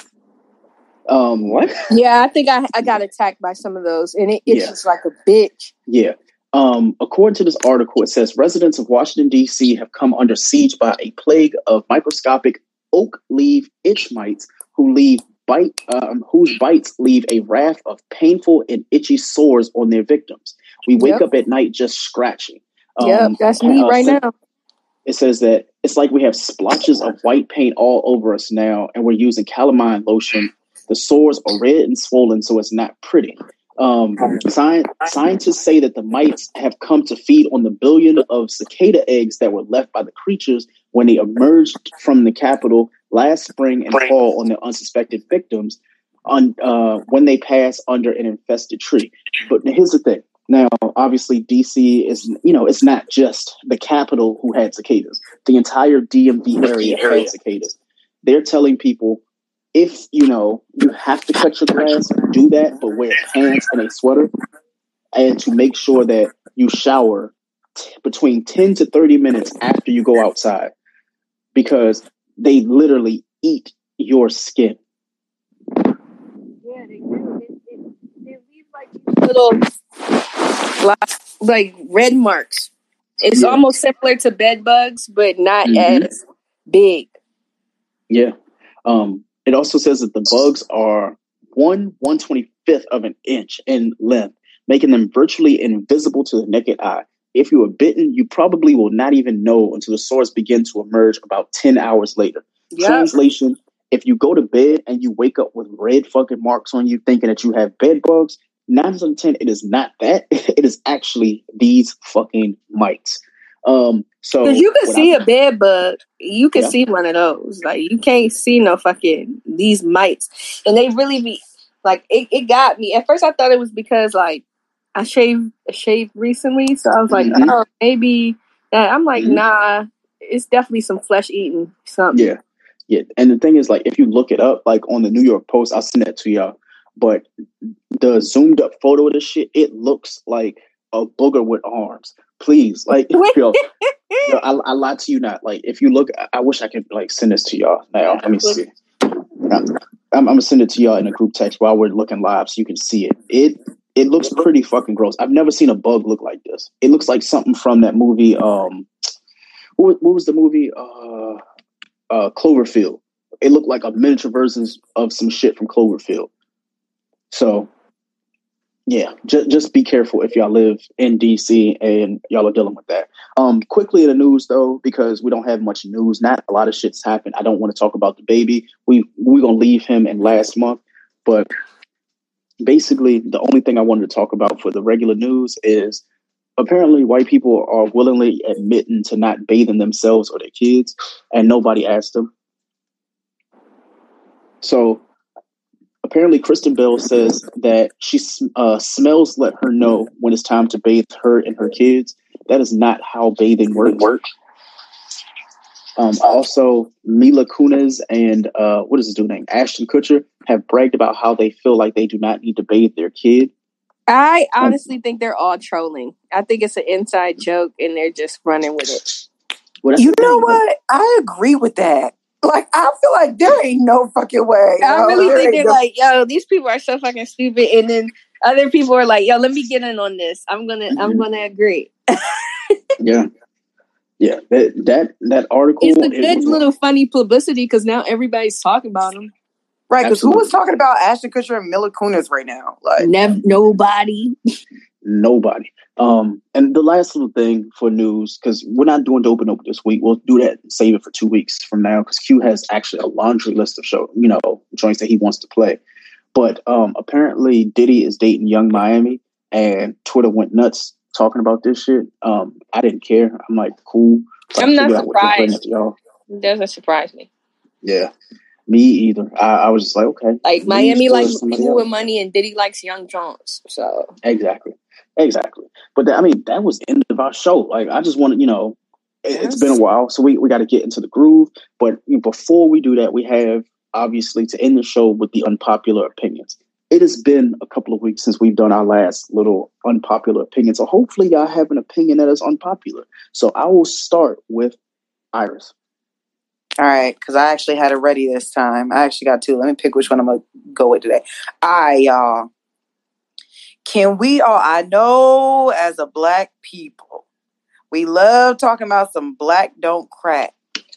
What? Yeah, I think I got attacked by some of those, and it's just like a bitch. Yeah. According to this article, it says residents of Washington, D.C. have come under siege by a plague of microscopic oak leaf itch mites whose bites leave a raft of painful and itchy sores on their victims. We wake up at night just scratching. That's me right now. It says that it's like we have splotches of white paint all over us now, and we're using calamine lotion. The sores are red and swollen, so it's not pretty. Scientists say that the mites have come to feed on the billion of cicada eggs that were left by the creatures when they emerged from the Capitol last spring and fall on their unsuspected victims when they pass under an infested tree. But here's the thing. Now, obviously, DC is, it's not just the Capitol who had cicadas. The entire DMV area had cicadas. They're telling people, if, you have to cut your grass, do that, but wear pants and a sweater. And to make sure that you shower between 10 to 30 minutes after you go outside. Because they literally eat your skin. Yeah, they do. They leave little like red marks. It's almost similar to bed bugs, but not as big. Yeah. It also says that the bugs are 1/125th of an inch in length, making them virtually invisible to the naked eye. If you were bitten, you probably will not even know until the sores begin to emerge about 10 hours later. Yep. Translation, if you go to bed and you wake up with red fucking marks on you thinking that you have bed bugs, 9 out of 10, it is not that. It is actually these fucking mites. So you can see a bed bug, you can see one of those. Like, you can't see no fucking these mites, and they really be like it got me. At first, I thought it was because like I shaved recently, so I was like, oh, maybe that. I'm like, nah, it's definitely some flesh eating something. Yeah. And the thing is, like, if you look it up, like on the New York Post, I'll send that to y'all. But the zoomed up photo of this shit, it looks like a booger with arms. Please, like, I lie to you not. Like, if you look, I wish I could like send this to y'all now. Let me see. I'm gonna send it to y'all in a group text while we're looking live, so you can see it. It looks pretty fucking gross. I've never seen a bug look like this. It looks like something from that movie. What was the movie? Cloverfield. It looked like a miniature version of some shit from Cloverfield. So, yeah, just be careful if y'all live in DC and y'all are dealing with that. Quickly in the news, though, because we don't have much news. Not a lot of shit's happened. I don't want to talk about the baby. We're going to leave him in last month. But basically, the only thing I wanted to talk about for the regular news is apparently white people are willingly admitting to not bathing themselves or their kids, and nobody asked them. So apparently Kristen Bell says that she smells let her know when it's time to bathe her and her kids. That is not how bathing works. Also, Mila Kunis and what is his dude's name? Ashton Kutcher have bragged about how they feel like they do not need to bathe their kid. I honestly think they're all trolling. I think it's an inside joke and they're just running with it. Well, you know what? I agree with that. Like, I feel like there ain't no fucking way. I really think they're like, yo, these people are so fucking stupid. And then other people are like, yo, let me get in on this. I'm gonna agree. Yeah. That article. It's a good little funny publicity because now everybody's talking about them. Right, because who was talking about Ashton Kutcher and Mila Kunis right now? Like, nobody. Nobody. And the last little thing for news, because we're not doing Dope and Open this week. We'll do that and save it for 2 weeks from now, because Q has actually a laundry list of joints that he wants to play. But apparently Diddy is dating Young Miami, and Twitter went nuts talking about this shit. I didn't care. I'm like, cool. I'm not surprised. It doesn't surprise me. Yeah. Me either. I was just like, okay. Like, Miami likes people with money and Diddy likes young Jones. So Exactly. But that was the end of our show. Like, I just wanted, it's been a while, so we got to get into the groove. But before we do that, we have, obviously, to end the show with the unpopular opinions. It has been a couple of weeks since we've done our last little unpopular opinion. So hopefully y'all have an opinion that is unpopular. So I will start with Iris. All right, because I actually had it ready this time. I actually got two. Let me pick which one I'm going to go with today. Y'all. Can we all, I know as a black people, we love talking about some black don't crack.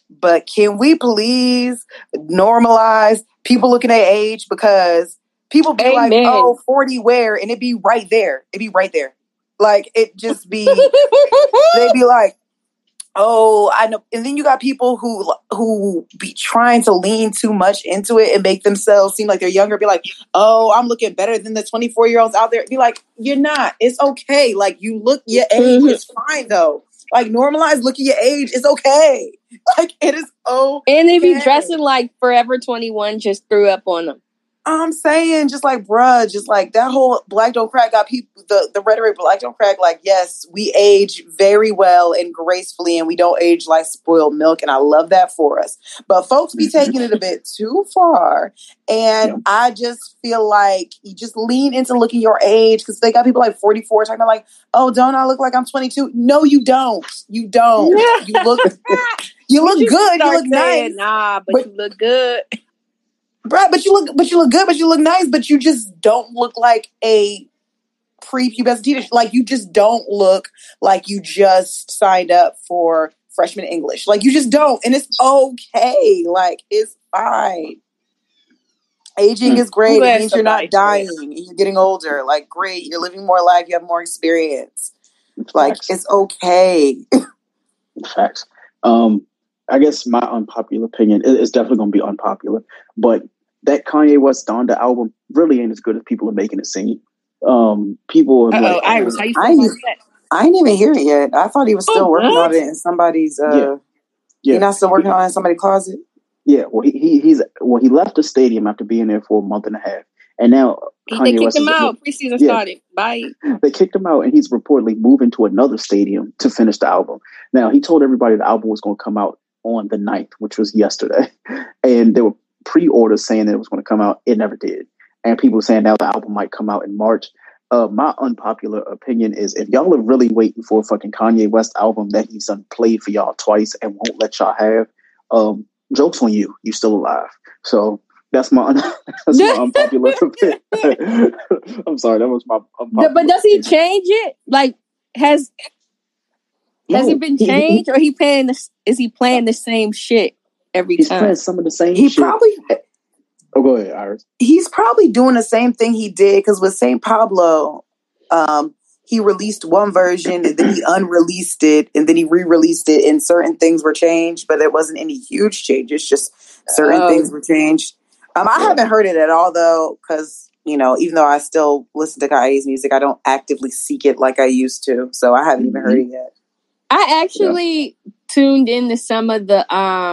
but can we please normalize people looking at age? Because people be like, oh, 40 where? And it be right there. It be right there. Like, it just be, they be like, oh, I know. And then you got people who be trying to lean too much into it and make themselves seem like they're younger. Be like, oh, I'm looking better than the 24-year-olds out there. Be like, you're not. It's okay. Like, you look your age. It's fine, though. Like, normalize looking your age. It's okay. Like, it is okay. And if you dressing like Forever 21 just threw up on them. I'm saying, just like, bruh, just like that whole Black Don't Crack got people, the rhetoric Black Don't Crack, like, yes, we age very well and gracefully, and we don't age like spoiled milk, and I love that for us. But folks be taking it a bit too far, and I just feel like you just lean into looking your age, because they got people like 44 talking about like, oh, don't I look like I'm 22? No, you don't. You don't. You look, you look good. You look nice. Nah, but you look good. Right, but you look good, but you look nice, but you just don't look like a prepubescent teenager. Like, you just don't look like you just signed up for freshman English. Like, you just don't, and it's okay. Like, it's fine. Aging is great. It means you're not dying and you're getting older. Like, great, you're living more life. You have more experience. Like, it's okay. Facts. I guess my unpopular opinion is definitely going to be unpopular, but that Kanye West Donda album really ain't as good as people are making it seem. People are like, Iris, how you feel about that? I didn't even hear it yet. I thought he was still working on it in somebody's. He's not still working on it in somebody's closet. Yeah, well, he left the stadium after being there for a month and a half, and now they kicked him out. Preseason started. Bye. They kicked him out, and he's reportedly moving to another stadium to finish the album. Now, he told everybody the album was going to come out on the 9th, which was yesterday, and there were pre-orders saying that it was going to come out. It never did, and people were saying now the album might come out in March. My unpopular opinion is, if y'all are really waiting for a fucking Kanye West album that he's done played for y'all twice and won't let y'all have, joke's on you. You still alive. So that's my unpopular opinion. I'm sorry, that was my unpopular. But does he change it? Like, has it been changed, or is he playing the same shit every time? He's playing some of the same shit. Probably. Oh, go ahead, Iris. He's probably doing the same thing he did, because with St. Pablo, he released one version and then he unreleased it and then he re-released it, and certain things were changed, but there wasn't any huge changes. Just certain things were changed. I haven't heard it at all, though, because, even though I still listen to Kanye's music, I don't actively seek it like I used to. So I haven't even heard it yet. I actually tuned into some of the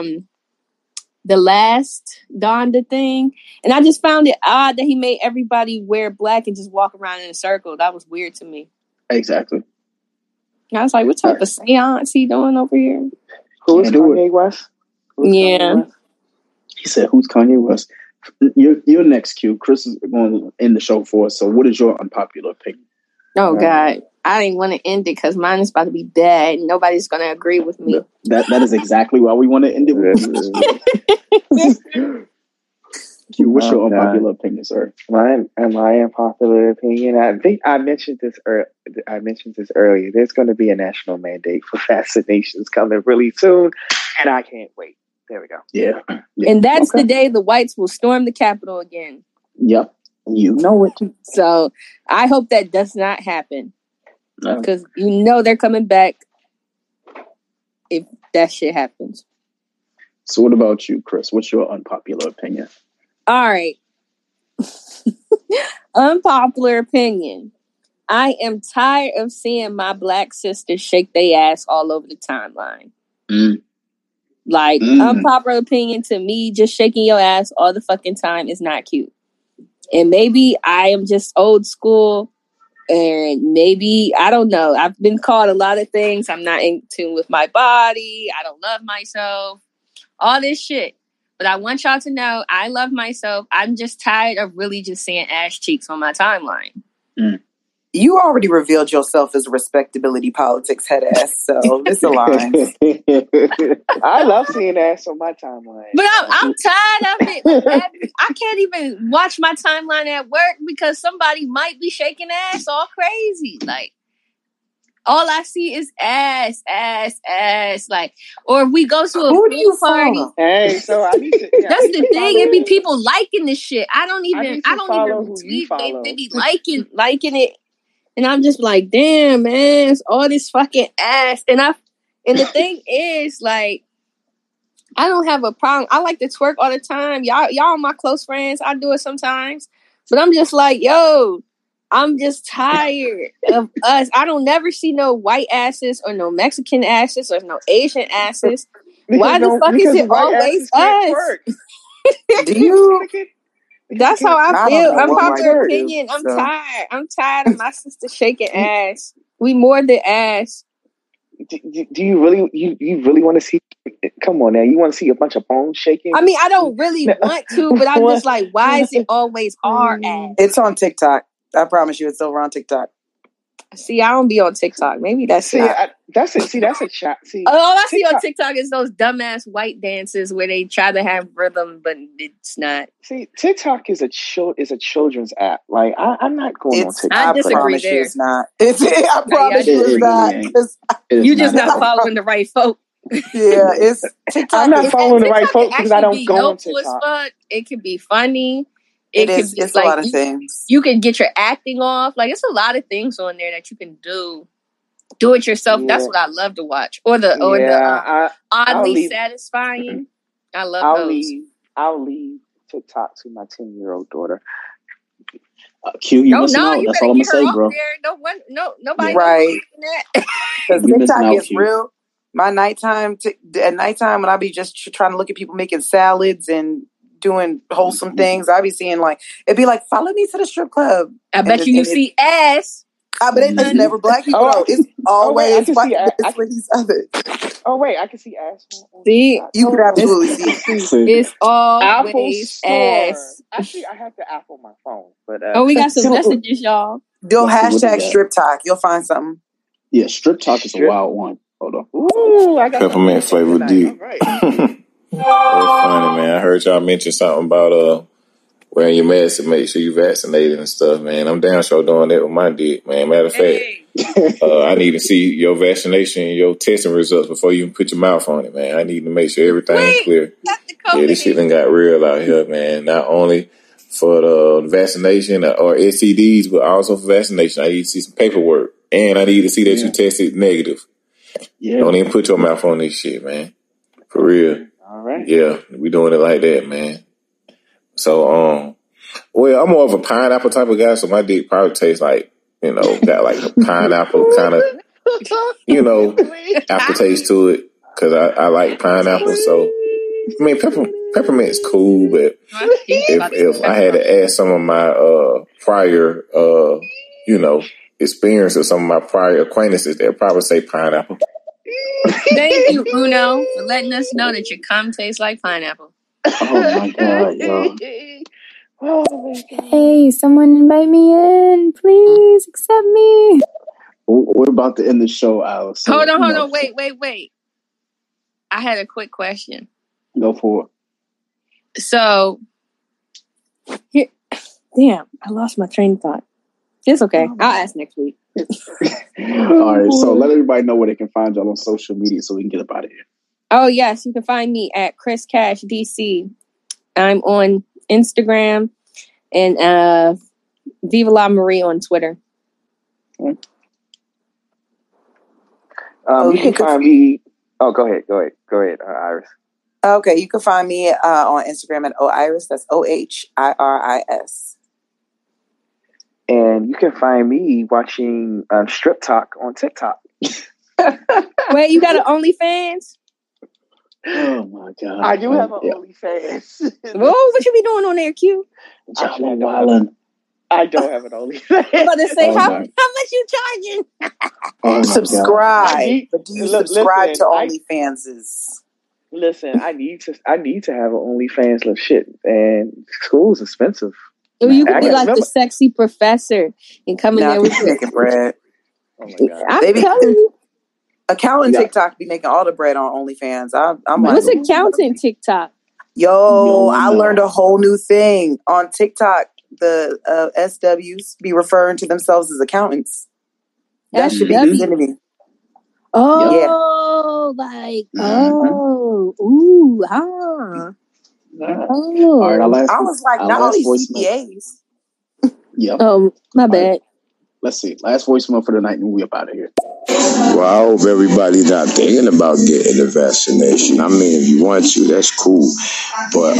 last Donda thing, and I just found it odd that he made everybody wear black and just walk around in a circle. That was weird to me. Exactly. I was like, what type of seance he doing over here? Who's Kanye West? Kanye West? He said, who's Kanye West? You're next, Q. Chris is going to end the show for us. So what is your unpopular opinion? Oh, God. I didn't want to end it because mine is about to be bad. Nobody's going to agree with me. That is exactly why we want to end it with. Q, what's your unpopular opinion, sir? My unpopular opinion, I think I mentioned this earlier. There's going to be a national mandate for vaccinations coming really soon, and I can't wait. There we go. Yeah. And that's the day the whites will storm the Capitol again. Yep. You know it. So I hope that does not happen. Because they're coming back if that shit happens. So what about you, Chris? What's your unpopular opinion? All right. Unpopular opinion. I am tired of seeing my black sisters shake their ass all over the timeline. Unpopular opinion to me, just shaking your ass all the fucking time is not cute. And maybe I am just old school, and maybe, I don't know. I've been called a lot of things. I'm not in tune with my body. I don't love myself. All this shit. But I want y'all to know I love myself. I'm just tired of really just seeing ass cheeks on my timeline. You already revealed yourself as a respectability politics head ass, so this aligns. I love seeing ass on my timeline. But I'm tired of it. I can't even watch my timeline at work because somebody might be shaking ass all crazy. Like, all I see is ass. Like, or if we go to a pool party. Hey, so I need to. Yeah, that's the thing. It be people liking this shit. I don't even retweet. They be liking it, and I'm just like, damn, man, it's all this fucking ass. And the thing is, like, I don't have a problem. I like to twerk all the time. Y'all are my close friends. I do it sometimes, but I'm just like, yo. I'm just tired of us. I don't never see no white asses or no Mexican asses or no Asian asses. Why the fuck is it always us? Do you? That's how I feel. Unpopular opinion. I'm tired. I'm tired of my sister shaking ass. We more than ass. Do you really you want to see? Come on now, you want to see a bunch of bones shaking? I mean, I don't really want to, but I'm just like, why is it always our ass? It's on TikTok. I promise you, it's over on TikTok. See, I don't be on TikTok. Maybe that's that's it. See, that's a chat. See, all I see on TikTok is those dumbass white dances where they try to have rhythm, but it's not. See, TikTok is a children's app. Like, I'm not going on TikTok. I disagree there. It's not. I promise you, it's not. You just not following the right folk. Yeah, it's TikTok. I'm not following the right folks because I don't go on TikTok. It can be funny. It's like, a lot of things. You can get your acting off. Like, it's a lot of things on there that you can do. Do it yourself. Yeah. That's what I love to watch. Or the oddly satisfying. I love those. I'll leave TikTok to my 10-year-old daughter. Q, you missing out. That's all I'm gonna say, bro. Nobody right. Because TikTok is real. My nighttime at nighttime when I be just trying to look at people making salads and doing wholesome things, I be seeing like it'd be like, follow me to the strip club. I bet you see ass. But it's never black people. It's always it's with these others. Oh wait, I can see ass. See, you can absolutely see. It's always ass. Actually, I have the app on my phone, but we got some messages, y'all. Do hashtag strip talk. You'll find something. Yeah, strip talk is a wild one. Hold on. Ooh, I got peppermint flavored deep. That's funny, man. I heard y'all mention something about wearing your mask to make sure you vaccinated and stuff, man. I'm damn sure doing that with my dick, man. Matter of fact, I need to see your vaccination, your testing results before you put your mouth on it, man. I need to make sure everything's clear. Yeah, this shit done got real out here, man. Not only for the vaccination or STDs, but also for vaccination. I need to see some paperwork, and I need to see that you tested negative. Yeah. Don't even put your mouth on this shit, man. For real. All right. Yeah, we doing it like that, man. So, well, I'm more of a pineapple type of guy, so my dick probably tastes like, got like a pineapple kind of, aftertaste to it, because I like pineapple. So, I mean, peppermint's cool, but if I had to ask some of my prior, experience or some of my prior acquaintances, they'll probably say pineapple. Thank you, Uno, for letting us know that your cum tastes like pineapple. Oh my god, yo. Hey, someone invite me in. Please accept me. We're about to end the show, Alice. So, hold on. Wait. I had a quick question. Go for it. So, damn, I lost my train of thought. It's okay. I'll ask next week. All right, so let everybody know where they can find y'all on social media so we can get up out of here. Oh, yes. You can find me at Chris Cash DC. I'm on Instagram and Viva La Marie on Twitter. You can find me. Oh, go ahead, Iris. Okay, you can find me on Instagram at OHiris. That's OHIRIS. And you can find me watching Strip Talk on TikTok. Wait, you got an OnlyFans? Oh my god! I do have an OnlyFans. Whoa, what you be doing on there, Q? I don't have an OnlyFans. I'm about to say, how much you charging? Subscribe. But do you subscribe to OnlyFans? Listen, I need to have an OnlyFans of shit, and school's expensive. Or you could be like the sexy professor and come in there with making bread. Oh my god! I'm telling you. Accountant TikTok be making all the bread on OnlyFans. I'm what's accountant TikTok? Yo, I learned a whole new thing on TikTok. The SWs be referring to themselves as accountants. That should be Xfinity. Oh, like, All right, I was like, not only CPAs. Yep. My bad. Let's see. Last voicemail for the night, and we up out of here. Well, I hope everybody's not thinking about getting the vaccination. I mean, if you want to, that's cool. But,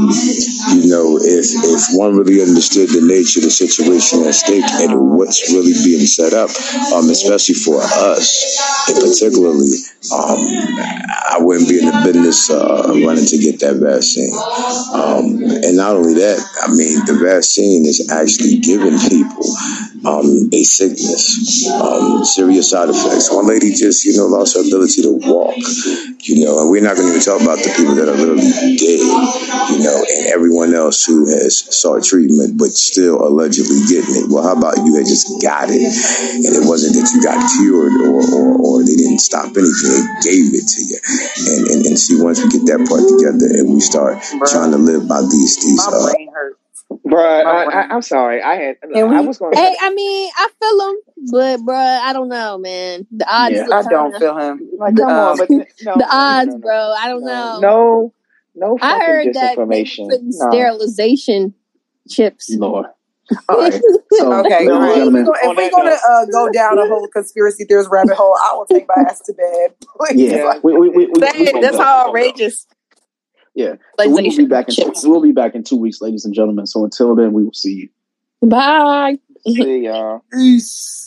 if one really understood the nature of the situation at stake and what's really being set up, especially for us, and particularly, I wouldn't be in the business running to get that vaccine. And not only that, I mean, the vaccine is actually giving people a sickness, serious side effects. One lady just, lost her ability to walk, and we're not going to even talk about the people that are literally dead, and everyone else who has sought treatment but still allegedly getting it. Well, how about you had just got it, and it wasn't that you got cured or they didn't stop anything, they gave it to you. And see, once we get that part together and we start trying to live by these my brain hurts. Bruh, I'm sorry. I was going to. Hey, I mean, I feel him, but bruh, I don't know, man. The odds. Yeah, I don't feel him. Like, come on, but the odds, bro. I don't know. No. I heard that they putting sterilization chips. Lord. All right. So, okay. If we're gonna go down a whole conspiracy theories rabbit hole, I will take my ass to bed. Yeah, that's how outrageous. Yeah, so we'll be back in 2 weeks, ladies and gentlemen. So until then, we will see you. Bye. See y'all. Peace.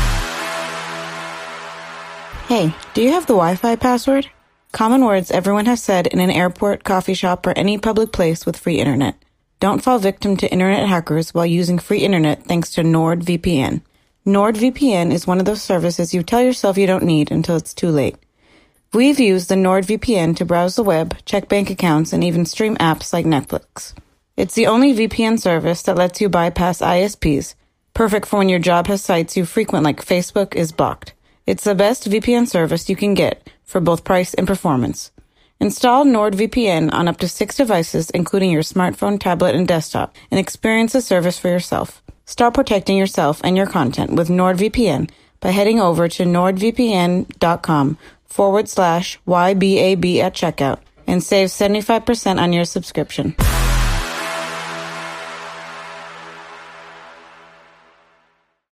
Hey, do you have the Wi-Fi password? Common words everyone has said in an airport, coffee shop, or any public place with free internet. Don't fall victim to internet hackers while using free internet thanks to NordVPN. NordVPN is one of those services you tell yourself you don't need until it's too late. We've used the NordVPN to browse the web, check bank accounts, and even stream apps like Netflix. It's the only VPN service that lets you bypass ISPs, perfect for when your job has sites you frequent like Facebook is blocked. It's the best VPN service you can get for both price and performance. Install NordVPN on up to 6 devices, including your smartphone, tablet, and desktop, and experience the service for yourself. Start protecting yourself and your content with NordVPN by heading over to nordvpn.com/YBAB at checkout and save 75% on your subscription.